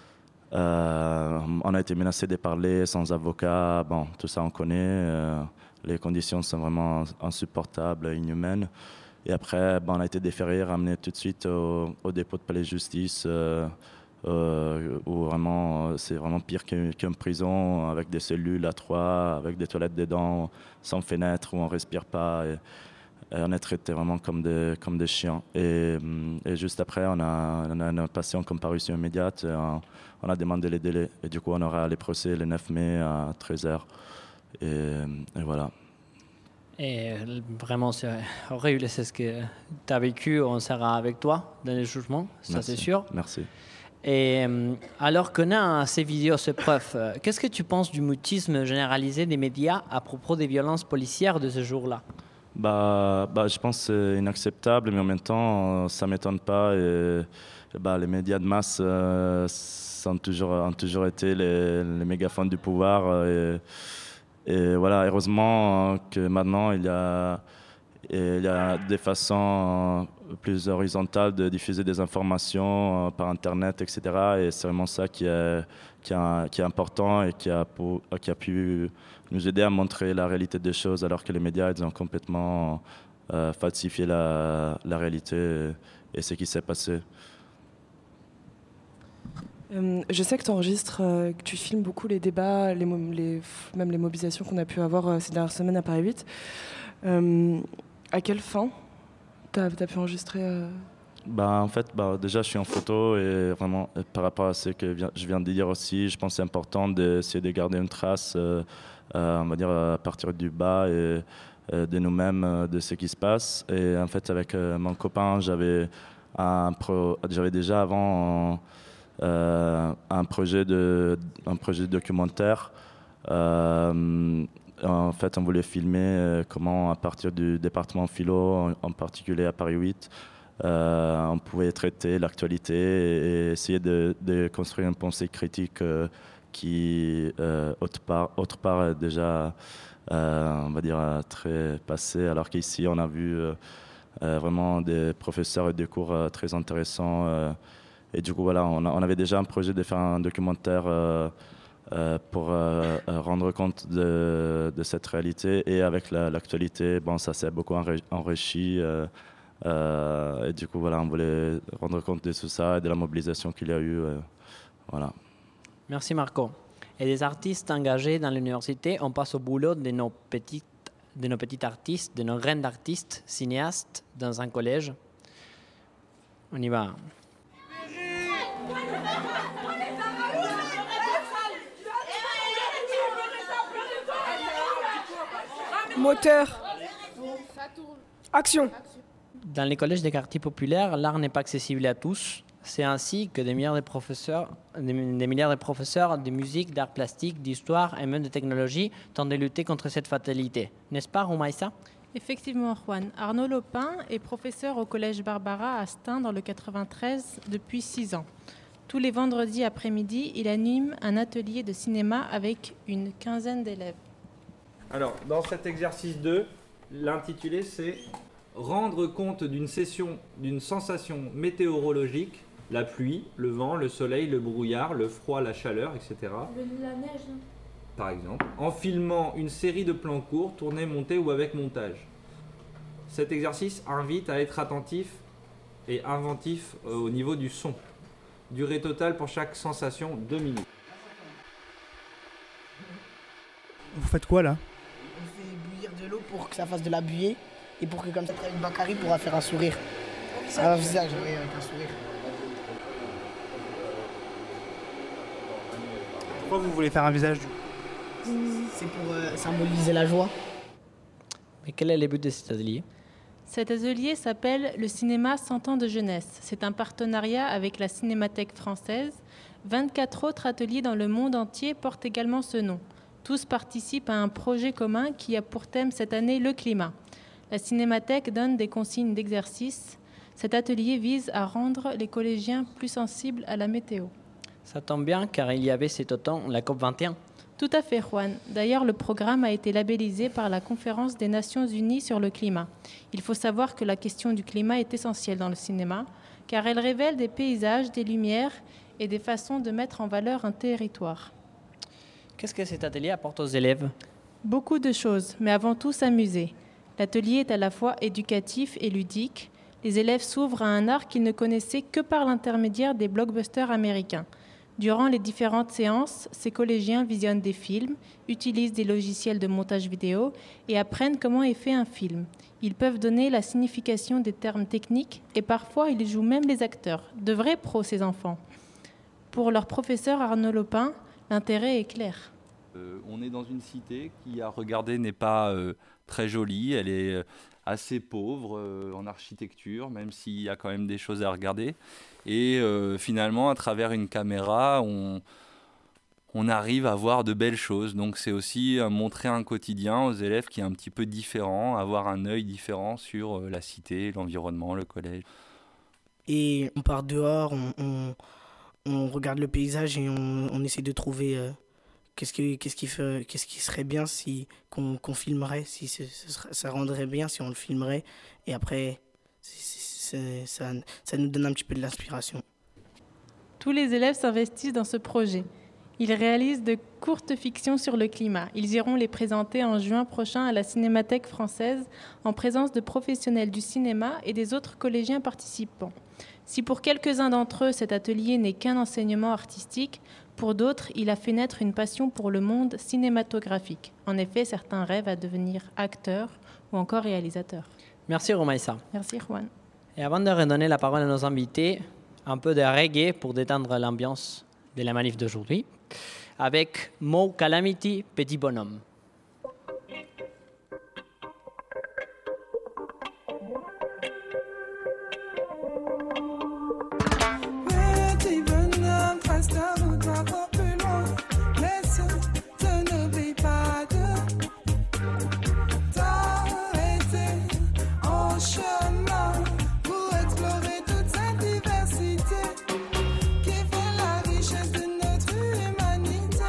Euh, on a été menacé de parler sans avocat, bon, tout ça on connaît, euh, les conditions sont vraiment insupportables, inhumaines. Et après, bon, on a été déféré, ramené tout de suite au, au dépôt de palais de justice, euh, euh, où vraiment, c'est vraiment pire qu'une, qu'une prison, avec des cellules à trois, avec des toilettes dedans, sans fenêtre, où on ne respire pas. Et, et on est traité vraiment comme des, comme des chiens. Et, et juste après, on a, on a, on a passé en comparution immédiate. On, on a demandé les délais. Et du coup, on aura les procès le neuf mai à treize heures. Et, et voilà. Et vraiment, c'est horrible. C'est ce que tu as vécu. On sera avec toi dans les jugements, ça Merci. c'est sûr. Merci. Et alors qu'on a ces vidéos, ces preuves, qu'est-ce que tu penses du mutisme généralisé des médias à propos des violences policières de ce jour-là? Bah, bah, je pense que c'est inacceptable, mais en même temps, ça ne m'étonne pas. Et, bah, les médias de masse euh, sont toujours, ont toujours été les, les mégaphones du pouvoir. Et, et voilà, heureusement que maintenant, il y a, il y a des façons plus horizontales de diffuser des informations par Internet, et cetera. Et c'est vraiment ça qui est, qui est, qui est important et qui a, pour, qui a pu nous aider à montrer la réalité des choses, alors que les médias ils ont complètement euh, falsifié la, la réalité et ce qui s'est passé. Euh, je sais que tu enregistres, euh, que tu filmes beaucoup les débats, les, les, même les mobilisations qu'on a pu avoir euh, ces dernières semaines à Paris huit. Euh, à quelle fin tu as pu enregistrer euh... Bah, en fait, bah, déjà, je suis en photo et vraiment, par rapport à ce que je viens de dire aussi, je pense que c'est important d'essayer de garder une trace, euh, euh, on va dire, à partir du bas et euh, de nous-mêmes, euh, de ce qui se passe. Et en fait, avec euh, mon copain, j'avais, un pro, j'avais déjà avant euh, un, projet de, un projet de documentaire. Euh, en fait, on voulait filmer euh, comment, à partir du département philo, en, en particulier à Paris huit, Euh, on pouvait traiter l'actualité et essayer de, de construire une pensée critique euh, qui, euh, autre part, autre part est déjà, euh, on va dire, très passée, alors qu'ici, on a vu euh, euh, vraiment des professeurs et des cours euh, très intéressants. Euh, et du coup, voilà, on, a, on avait déjà un projet de faire un documentaire euh, euh, pour euh, rendre compte de, de cette réalité. Et avec la, l'actualité, bon, ça s'est beaucoup enrichi. Euh, Euh, et du coup, voilà, on voulait rendre compte de tout ça et de la mobilisation qu'il y a eu. Euh, voilà. Merci Marco. Et des artistes engagés dans l'université, on passe au boulot de nos petites, de nos petits artistes, de nos graines d'artistes, cinéastes dans un collège. On y va. Moteur. Action. Dans les collèges des quartiers populaires, l'art n'est pas accessible à tous. C'est ainsi que des milliards de professeurs, des, des milliards de professeurs de musique, d'art plastique, d'histoire et même de technologie tentent de lutter contre cette fatalité. N'est-ce pas, Roumaïssa ? Effectivement, Juan. Arnaud Lopin est professeur au Collège Barbara à Stein dans le quatre-vingt-treize depuis six ans. Tous les vendredis après-midi, il anime un atelier de cinéma avec une quinzaine d'élèves. Alors, dans cet exercice deux, l'intitulé c'est « Rendre compte d'une session, d'une sensation météorologique, la pluie, le vent, le soleil, le brouillard, le froid, la chaleur, et cetera. » La neige, non ? Par exemple, en filmant une série de plans courts, tournés, montés ou avec montage. Cet exercice invite à être attentif et inventif au niveau du son. Durée totale pour chaque sensation, deux minutes. Vous faites quoi là ? On fait bouillir de l'eau pour que ça fasse de la buée et pour que comme ça, Bakary pourra faire un sourire. Un visage, oui, avec un sourire. Pourquoi vous voulez faire un visage du coup ? C'est pour euh, symboliser la joie. Mais quel est le but de cet atelier ? Cet atelier s'appelle le cinéma cent ans de jeunesse. C'est un partenariat avec la Cinémathèque française. vingt-quatre autres ateliers dans le monde entier portent également ce nom. Tous participent à un projet commun qui a pour thème cette année le climat. La Cinémathèque donne des consignes d'exercice. Cet atelier vise à rendre les collégiens plus sensibles à la météo. Ça tombe bien car il y avait cet automne la COP vingt et un. Tout à fait, Juan. D'ailleurs, le programme a été labellisé par la Conférence des Nations Unies sur le climat. Il faut savoir que la question du climat est essentielle dans le cinéma, car elle révèle des paysages, des lumières et des façons de mettre en valeur un territoire. Qu'est-ce que cet atelier apporte aux élèves ? Beaucoup de choses, mais avant tout s'amuser. L'atelier est à la fois éducatif et ludique. Les élèves s'ouvrent à un art qu'ils ne connaissaient que par l'intermédiaire des blockbusters américains. Durant les différentes séances, ces collégiens visionnent des films, utilisent des logiciels de montage vidéo et apprennent comment est fait un film. Ils peuvent donner la signification des termes techniques et parfois ils jouent même les acteurs. De vrais pros, ces enfants. Pour leur professeur Arnaud Lopin, l'intérêt est clair. Euh, on est dans une cité qui, à regarder, n'est pas euh, très jolie. Elle est assez pauvre euh, en architecture, même s'il y a quand même des choses à regarder. Et euh, finalement, à travers une caméra, on, on arrive à voir de belles choses. Donc c'est aussi euh, montrer un quotidien aux élèves qui est un petit peu différent, avoir un œil différent sur euh, la cité, l'environnement, le collège. Et on part dehors, on, on, on regarde le paysage et on, on essaie de trouver euh, qu'est-ce, que, qu'est-ce, qui fait, qu'est-ce qui serait bien si, qu'on, qu'on filmerait, si ce, ce serait, ça rendrait bien si on le filmerait. Et après... C'est, c'est, Ça, ça nous donne un petit peu de l'inspiration. Tous les élèves s'investissent dans ce projet. Ils réalisent de courtes fictions sur le climat. Ils iront les présenter en juin prochain à la Cinémathèque française en présence de professionnels du cinéma et des autres collégiens participants. Si pour quelques-uns d'entre eux, cet atelier n'est qu'un enseignement artistique, pour d'autres, il a fait naître une passion pour le monde cinématographique. En effet, certains rêvent à devenir acteurs ou encore réalisateurs. Merci Roumaïssa. Merci Juan. Et avant de redonner la parole à nos invités, un peu de reggae pour détendre l'ambiance de la manif d'aujourd'hui, avec Mo Calamity, Petit Bonhomme. Petit bonhomme, trace ta route, va pas plus loin. Laisse, te n'oublie pas de t'arrêter en chemin pour explorer toute cette diversité qui fait la richesse de notre humanité.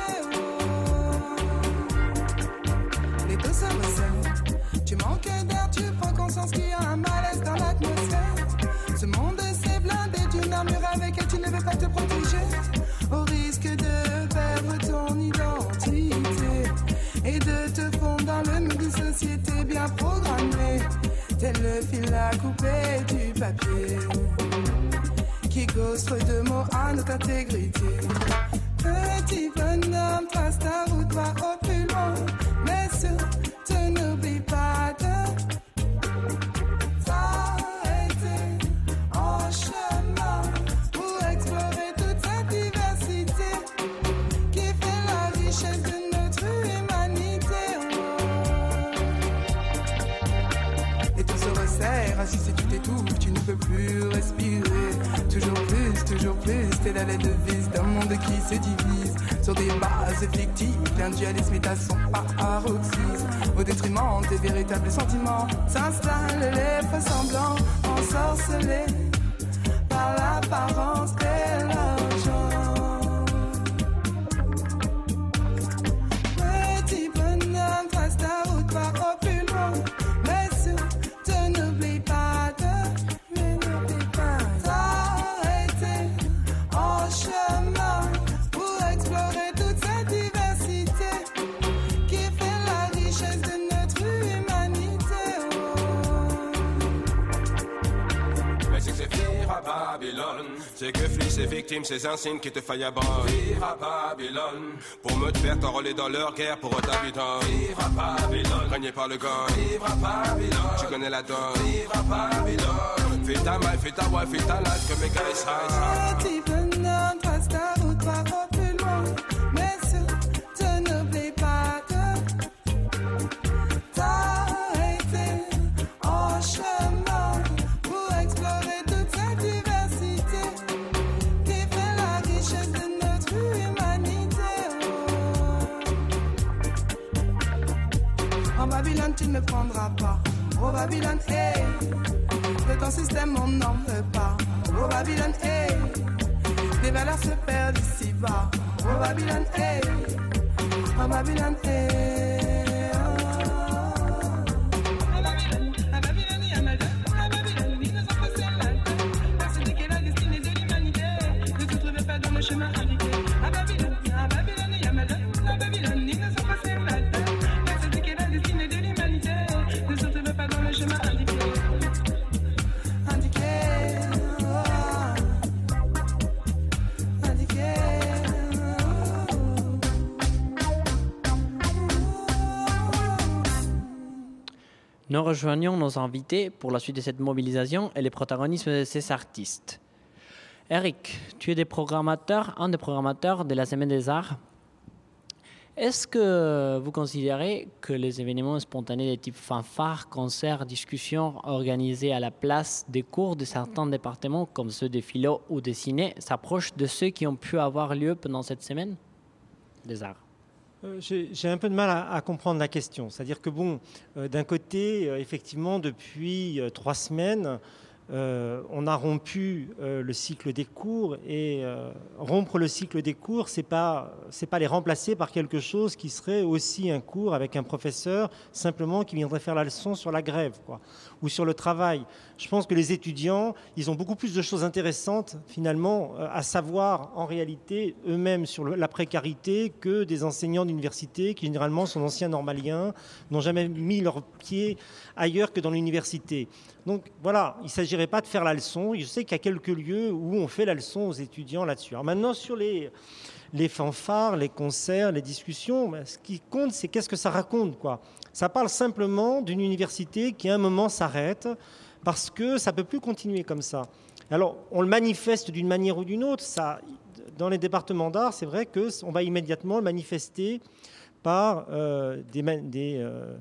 Oh. Les deux se resserrent. Tu manques d'air, tu prends conscience qu'il y a un malaise dans l'atmosphère. Ce monde s'est blindé d'une armure avec elle tu ne veux pas te protéger, au risque de perdre ton identité et de te fondre dans le monde d'une société bien programmée, tel le fil à couper du papier qui cause trop de mots à notre intégrité. Petit bonhomme, trace ta route, va au plus loin, mais surtout n'oublie pas de assis et tu t'étouffes, tu ne peux plus respirer. Toujours plus, toujours plus, t'es la lettre de vis d'un monde qui se divise sur des bases fictives. Un dualisme est à son paroxysme, au détriment des véritables sentiments. S'installent les faux semblants, ensorcelés par l'apparence de l'argent. Petit bonhomme, trace ta route, va au plus loin. Mais surtout, n'oublie pas de, mais n'oublie pas d'arrêter en chemin pour explorer toute cette diversité qui fait la richesse de notre humanité. Oh. Mais c'est que c'est vivre à Babylone, c'est que flics, ces victimes, ces insignes qui te faillent à bord. Vivre à Babylone, pour me te faire t'enrôler dans leur guerre pour t'habitants. Vivre à Babylone, régné par le gang. Vivre à Babylone, tu connais la donne. Vivre à Babylone, fais ta maille, fais ta voix, fais ta life, que mes guys rise. Petit bonhomme, trace ta route, va au plus loin. Mais surtout, n'oublie pas de t'arrêter en chemin pour explorer toute cette diversité qui fait la richesse de notre humanité. Oh. En Babylone, tu ne me prendras pas. Oh Babylone, hey, de ton système on n'en veut pas. Oh Babylone, hey, les valeurs se perdent ici-bas. Oh Babylone, hey, oh Babylone, hey. Chemin indiqué à Babylone, à Babylone, il y a malheur. À Babylone, ils ne sont pas ces malheurs. Mais c'est qui est la destinée de l'humanité. Ne se trouve pas dans le chemin indiqué. Indiqué, oh. Indiqué, Nous rejoignons nos invités pour la suite de cette mobilisation et les protagonismes de ces artistes. Eric, tu es des programmateurs, un des programmateurs de la Semaine des Arts. Est-ce que vous considérez que les événements spontanés de type fanfare, concerts, discussions organisés à la place des cours de certains départements, comme ceux de philo ou de ciné, s'approchent de ceux qui ont pu avoir lieu pendant cette Semaine des Arts? Euh, j'ai, j'ai un peu de mal à, à comprendre la question. C'est-à-dire que, bon, euh, d'un côté, euh, effectivement, depuis euh, trois semaines, Euh, on a rompu euh, le cycle des cours et euh, rompre le cycle des cours, c'est pas c'est pas les remplacer par quelque chose qui serait aussi un cours avec un professeur simplement qui viendrait faire la leçon sur la grève, quoi, ou sur le travail. Je pense que les étudiants, ils ont beaucoup plus de choses intéressantes finalement euh, à savoir en réalité eux-mêmes sur le, la précarité que des enseignants d'université qui généralement sont anciens normaliens, n'ont jamais mis leurs pieds ailleurs que dans l'université. Donc voilà, il ne s'agirait pas de faire la leçon. Je sais qu'il y a quelques lieux où on fait la leçon aux étudiants là-dessus. Alors maintenant, sur les, les fanfares, les concerts, les discussions, ce qui compte, c'est qu'est-ce que ça raconte, quoi. Ça parle simplement d'une université qui, à un moment, s'arrête parce que ça ne peut plus continuer comme ça. Alors, on le manifeste d'une manière ou d'une autre. Ça, dans les départements d'art, c'est vrai qu'on va immédiatement le manifester par euh, des... des euh,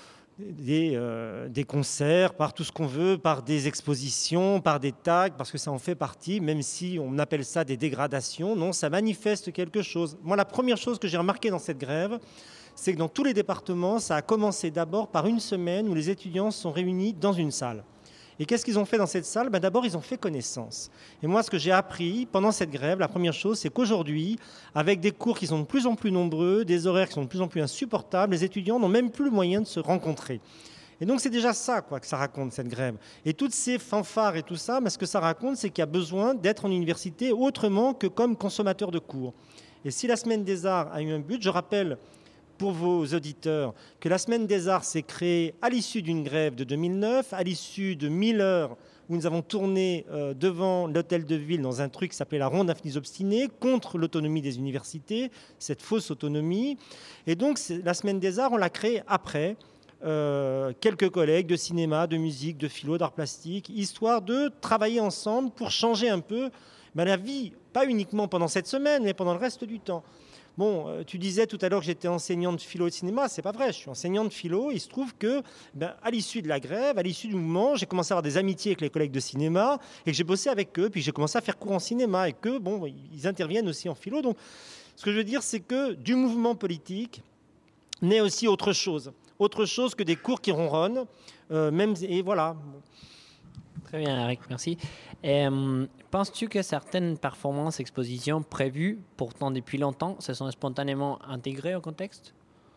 Des, euh, des concerts, par tout ce qu'on veut, par des expositions, par des tags, parce que ça en fait partie, même si on appelle ça des dégradations. Non, ça manifeste quelque chose. Moi, la première chose que j'ai remarquée dans cette grève, c'est que dans tous les départements, ça a commencé d'abord par une semaine où les étudiants sont réunis dans une salle. Et qu'est-ce qu'ils ont fait dans cette salle ? Ben d'abord, ils ont fait connaissance. Et moi, ce que j'ai appris pendant cette grève, la première chose, c'est qu'aujourd'hui, avec des cours qui sont de plus en plus nombreux, des horaires qui sont de plus en plus insupportables, les étudiants n'ont même plus le moyen de se rencontrer. Et donc, c'est déjà ça, quoi, que ça raconte, cette grève. Et toutes ces fanfares et tout ça, ben, ce que ça raconte, c'est qu'il y a besoin d'être en université autrement que comme consommateur de cours. Et si la Semaine des Arts a eu un but, je rappelle pour vos auditeurs que la Semaine des Arts s'est créée à l'issue d'une grève de deux mille neuf, à l'issue de mille heures où nous avons tourné euh, devant l'hôtel de ville dans un truc qui s'appelait la Ronde Infinis Obstinée contre l'autonomie des universités, cette fausse autonomie. Et donc la Semaine des Arts, on l'a créée après, euh, quelques collègues de cinéma, de musique, de philo, d'art plastique, histoire de travailler ensemble pour changer un peu ben, la vie, pas uniquement pendant cette semaine, mais pendant le reste du temps. Bon, euh, tu disais tout à l'heure que j'étais enseignant de philo et de cinéma, c'est pas vrai, je suis enseignant de philo. Il se trouve que, ben, à l'issue de la grève, à l'issue du mouvement, j'ai commencé à avoir des amitiés avec les collègues de cinéma et que j'ai bossé avec eux, puis j'ai commencé à faire cours en cinéma et que, bon, ils interviennent aussi en philo. Donc, ce que je veux dire, c'est que du mouvement politique naît aussi autre chose, autre chose que des cours qui ronronnent, euh, même, et voilà. Très bien, Eric, merci. Et, euh, penses-tu que certaines performances, expositions prévues, pourtant depuis longtemps, se sont spontanément intégrées au contexte ?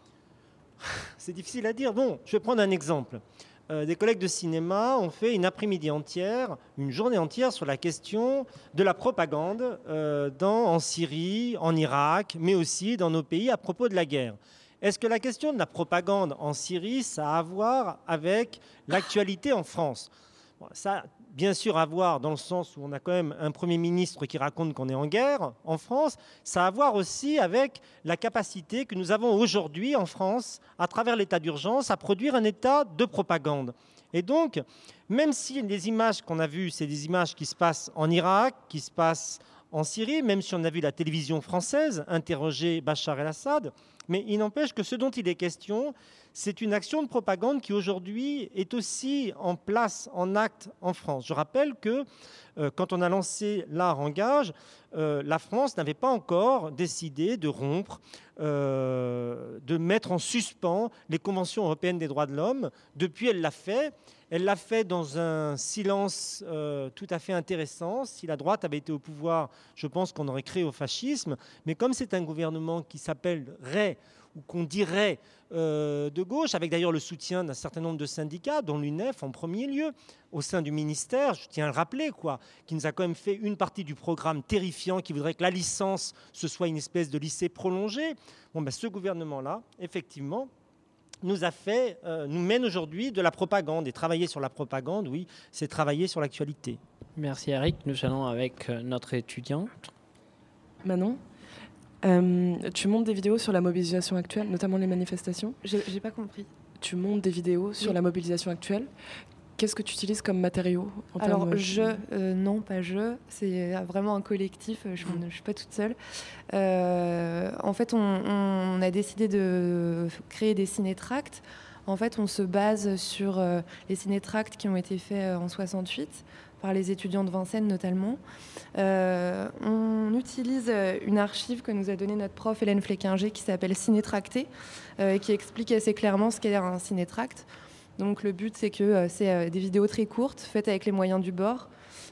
C'est difficile à dire. Bon, je vais prendre un exemple. Euh, des collègues de cinéma ont fait une après-midi entière, une journée entière sur la question de la propagande euh, dans, en Syrie, en Irak, mais aussi dans nos pays à propos de la guerre. Est-ce que la question de la propagande en Syrie, ça a à voir avec l'actualité en France ? Bon, ça a bien sûr à voir dans le sens où on a quand même un Premier ministre qui raconte qu'on est en guerre en France. Ça a à voir aussi avec la capacité que nous avons aujourd'hui en France, à travers l'état d'urgence, à produire un état de propagande. Et donc, même si les images qu'on a vues, c'est des images qui se passent en Irak, qui se passent en Syrie, même si on a vu la télévision française interroger Bachar el-Assad, mais il n'empêche que ce dont il est question, c'est une action de propagande qui aujourd'hui est aussi en place, en acte en France. Je rappelle que euh, quand on a lancé l'art en gage, euh, la France n'avait pas encore décidé de rompre, euh, de mettre en suspens les conventions européennes des droits de l'homme. Depuis, elle l'a fait. Elle l'a fait dans un silence euh, tout à fait intéressant. Si la droite avait été au pouvoir, je pense qu'on aurait créé au fascisme. Mais comme c'est un gouvernement qui s'appellerait, ou qu'on dirait euh, de gauche, avec d'ailleurs le soutien d'un certain nombre de syndicats, dont l'U N E F en premier lieu, au sein du ministère, je tiens à le rappeler, quoi, qui nous a quand même fait une partie du programme terrifiant, qui voudrait que la licence, ce soit une espèce de lycée prolongé. Bon, ben, ce gouvernement-là, effectivement, nous a fait, euh, nous mène aujourd'hui de la propagande. Et travailler sur la propagande, oui, c'est travailler sur l'actualité. Merci Eric. Nous allons avec notre étudiante. Manon, euh, tu montes des vidéos sur la mobilisation actuelle, notamment les manifestations. J'ai, j'ai pas compris. Tu montes des vidéos sur oui. la mobilisation actuelle. Qu'est-ce que tu utilises comme matériaux en Alors, termes... je, euh, non, pas je. C'est vraiment un collectif. Je ne suis pas toute seule. Euh, en fait, on, on a décidé de créer des ciné-tracts. En fait, on se base sur euh, les ciné-tracts qui ont été faits en soixante-huit par les étudiants de Vincennes notamment. Euh, on utilise une archive que nous a donnée notre prof Hélène Fleckinger qui s'appelle Ciné-tracté euh, et qui explique assez clairement ce qu'est un ciné-tract. Donc le but, c'est que euh, c'est euh, des vidéos très courtes, faites avec les moyens du bord,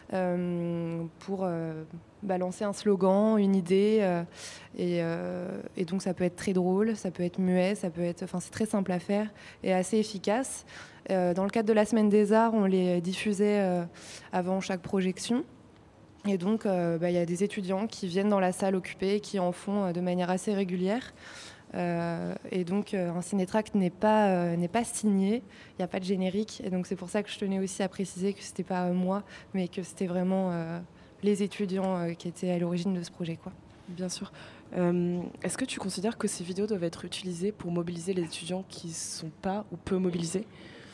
euh, pour euh, balancer un slogan, une idée. Euh, et, euh, et donc ça peut être très drôle, ça peut être muet, ça peut être, enfin c'est très simple à faire et assez efficace. Euh, dans le cadre de la Semaine des Arts, on les diffusait euh, avant chaque projection. Et donc, il euh, bah, y a des étudiants qui viennent dans la salle occupée, qui en font euh, de manière assez régulière. Euh, et donc euh, un ciné-tract n'est pas, euh, n'est pas signé, il n'y a pas de générique, et donc c'est pour ça que je tenais aussi à préciser que ce n'était pas euh, moi, mais que c'était vraiment euh, les étudiants euh, qui étaient à l'origine de ce projet, quoi. Bien sûr. Euh, est-ce que tu considères que ces vidéos doivent être utilisées pour mobiliser les étudiants qui ne sont pas ou peu mobilisés ?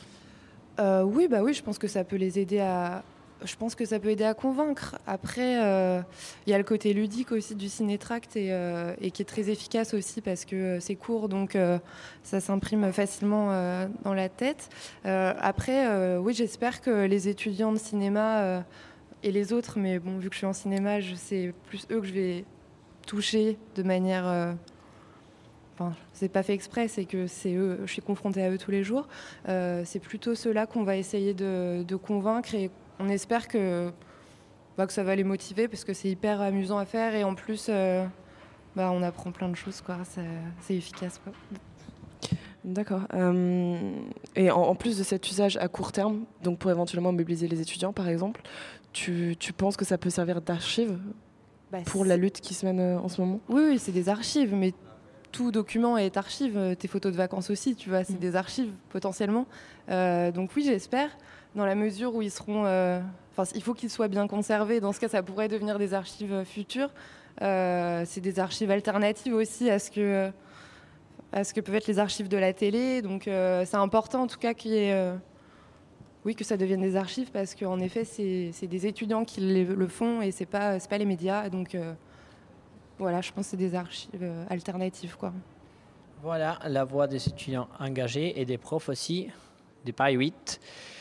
euh, Oui, bah oui, je pense que ça peut les aider à... Je pense que ça peut aider à convaincre. Après, il euh, y a le côté ludique aussi du ciné-tract et, euh, et qui est très efficace aussi parce que euh, c'est court, donc euh, ça s'imprime facilement euh, dans la tête. Euh, après, euh, oui, j'espère que les étudiants de cinéma euh, et les autres, mais bon, vu que je suis en cinéma, je, c'est plus eux que je vais toucher de manière... Euh, Enfin, c'est pas fait exprès, c'est que c'est eux, je suis confrontée à eux tous les jours. Euh, c'est plutôt ceux-là qu'on va essayer de, de convaincre et on espère que, bah, que ça va les motiver parce que c'est hyper amusant à faire et en plus, euh, bah, on apprend plein de choses, quoi. C'est, c'est efficace, quoi. D'accord. Euh, et en, en plus de cet usage à court terme, donc pour éventuellement mobiliser les étudiants, par exemple, tu, tu penses que ça peut servir d'archive bah, pour la lutte qui se mène en ce moment ? Oui, oui, c'est des archives, mais tout document est archive, tes photos de vacances aussi, tu vois, c'est mmh. des archives potentiellement. Euh, donc oui, j'espère, dans la mesure où ils seront... Euh, enfin, il faut qu'ils soient bien conservés. Dans ce cas, ça pourrait devenir des archives futures. Euh, c'est des archives alternatives aussi à ce que, à ce que peuvent être les archives de la télé. Donc euh, c'est important en tout cas qu'il y ait, euh, oui, que ça devienne des archives parce qu'en effet, c'est, c'est des étudiants qui les, le font et c'est pas, c'est pas les médias. Donc... Euh, voilà, je pense que c'est des archives euh, alternatives, quoi. Voilà la voix des étudiants engagés et des profs aussi de Paris huit.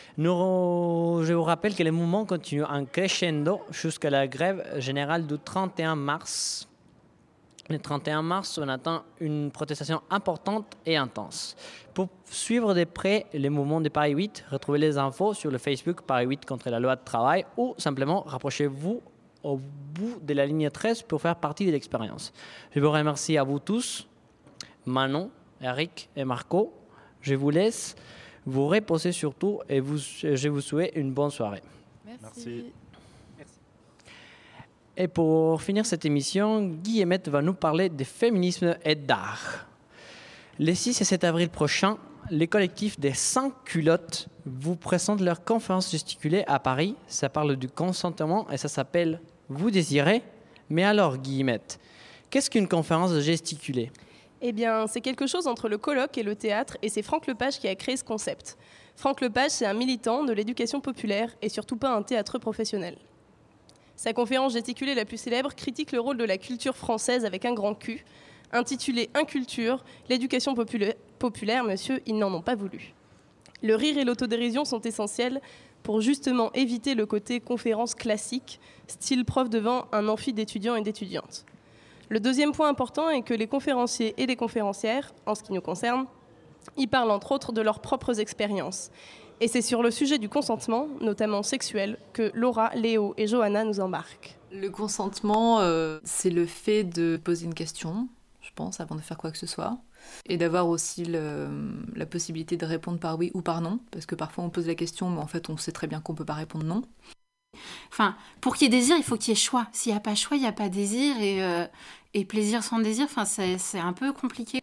Nous, je vous rappelle que le mouvement continue en crescendo jusqu'à la grève générale du trente et un mars. Le trente et un mars, on attend une protestation importante et intense. Pour suivre de près les mouvements de Paris huit, retrouvez les infos sur le Facebook Paris huit contre la loi de travail ou simplement rapprochez-vous au bout de la ligne treize pour faire partie de l'expérience. Je vous remercie à vous tous, Manon, Eric et Marco. Je vous laisse vous reposer surtout et vous, je vous souhaite une bonne soirée. Merci. Merci. Et pour finir cette émission, Guillemette va nous parler de féminisme et d'art. Les six et sept avril prochains, les collectifs des Sans Culottes vous présentent leur conférence gesticulée à Paris. Ça parle du consentement et ça s'appelle « Vous désirez ». Mais alors, Guillemette, qu'est-ce qu'une conférence gesticulée ? Eh bien, c'est quelque chose entre le colloque et le théâtre, et c'est Franck Lepage qui a créé ce concept. Franck Lepage, c'est un militant de l'éducation populaire et surtout pas un théâtreux professionnel. Sa conférence gesticulée la plus célèbre critique le rôle de la culture française avec un grand Q, intitulée « Inculture, l'éducation popula- populaire, monsieur, ils n'en ont pas voulu ». Le rire et l'autodérision sont essentiels pour justement éviter le côté conférence classique, style prof devant un amphi d'étudiants et d'étudiantes. Le deuxième point important est que les conférenciers et les conférencières, en ce qui nous concerne, y parlent entre autres de leurs propres expériences. Et c'est sur le sujet du consentement, notamment sexuel, que Laura, Léo et Johanna nous embarquent. Le consentement, euh, c'est le fait de poser une question, je pense, avant de faire quoi que ce soit. Et d'avoir aussi le, la possibilité de répondre par oui ou par non. Parce que parfois on pose la question, mais en fait on sait très bien qu'on ne peut pas répondre non. Enfin, pour qu'il y ait désir, il faut qu'il y ait choix. S'il n'y a pas choix, il n'y a pas désir. Et, euh, et plaisir sans désir, enfin, c'est, c'est un peu compliqué.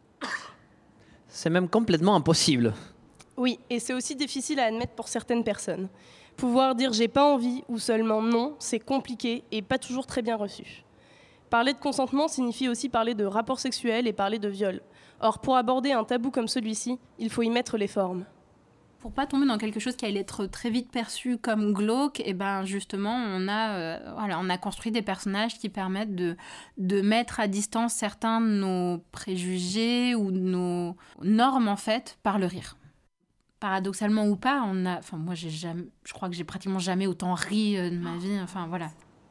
C'est même complètement impossible. Oui, et c'est aussi difficile à admettre pour certaines personnes. Pouvoir dire « j'ai pas envie » ou seulement « non », c'est compliqué et pas toujours très bien reçu. Parler de consentement signifie aussi parler de rapports sexuels et parler de viol. Or, pour aborder un tabou comme celui-ci, il faut y mettre les formes. Pour pas tomber dans quelque chose qui allait être très vite perçu comme glauque, et ben justement, on a, euh, voilà, on a construit des personnages qui permettent de, de mettre à distance certains de nos préjugés ou de nos normes, en fait, par le rire. Paradoxalement ou pas, on a, enfin, moi, j'ai jamais, je crois que j'ai pratiquement jamais autant ri de ma vie, enfin, voilà.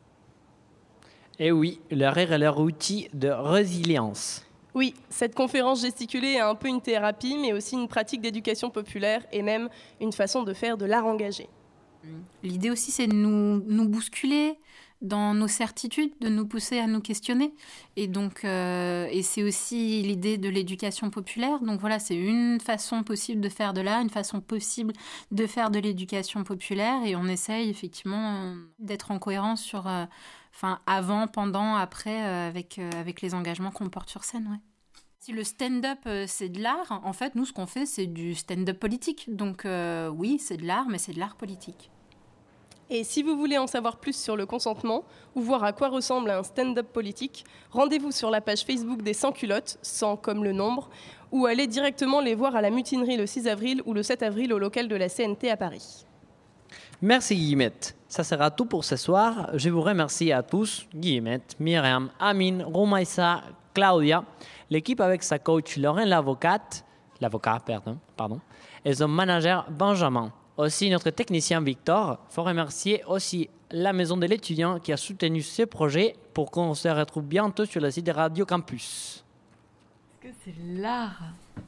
Et oui, le rire est leur outil de résilience. Oui, cette conférence gesticulée est un peu une thérapie, mais aussi une pratique d'éducation populaire et même une façon de faire de l'art engagé. L'idée aussi, c'est de nous, nous bousculer dans nos certitudes, de nous pousser à nous questionner. Et donc, euh, et c'est aussi l'idée de l'éducation populaire. Donc voilà, c'est une façon possible de faire de l'art, une façon possible de faire de l'éducation populaire. Et on essaye effectivement d'être en cohérence sur... Euh, Enfin, avant, pendant, après, euh, avec, euh, avec les engagements qu'on porte sur scène, ouais. Si le stand-up, euh, c'est de l'art, en fait, nous, ce qu'on fait, c'est du stand-up politique. Donc, euh, oui, c'est de l'art, mais c'est de l'art politique. Et si vous voulez en savoir plus sur le consentement, ou voir à quoi ressemble un stand-up politique, rendez-vous sur la page Facebook des Sans Culottes, cent comme le nombre, ou allez directement les voir à la mutinerie le six avril ou le sept avril au local de la C N T à Paris. Merci Guillemette. Ça sera tout pour ce soir. Je vous remercie à tous, Guillemette, Myriam, Amine, Roumaïssa, Claudia, l'équipe avec sa coach Lorraine l'avocate, l'avocat, pardon, pardon, et son manager Benjamin. Aussi notre technicien Victor. Il faut remercier aussi la maison de l'étudiant qui a soutenu ce projet pour qu'on se retrouve bientôt sur le site de Radio Campus. Est-ce que c'est l'art ?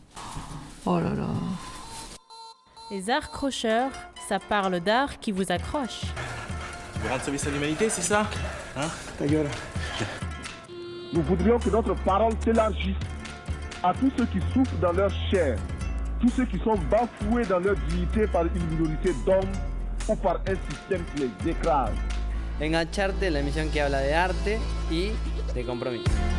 Oh là là. Les arts crocheurs, ça parle d'art qui vous accroche. Tu veux rendre service à l'humanité, c'est ça ? Hein ? Ta gueule. Nous voudrions que notre parole s'élargisse à tous ceux qui souffrent dans leur chair, tous ceux qui sont bafoués dans leur dignité par une minorité d'hommes ou par un système qui les écrase. Engancharte, la émission qui habla de arte y de compromiso.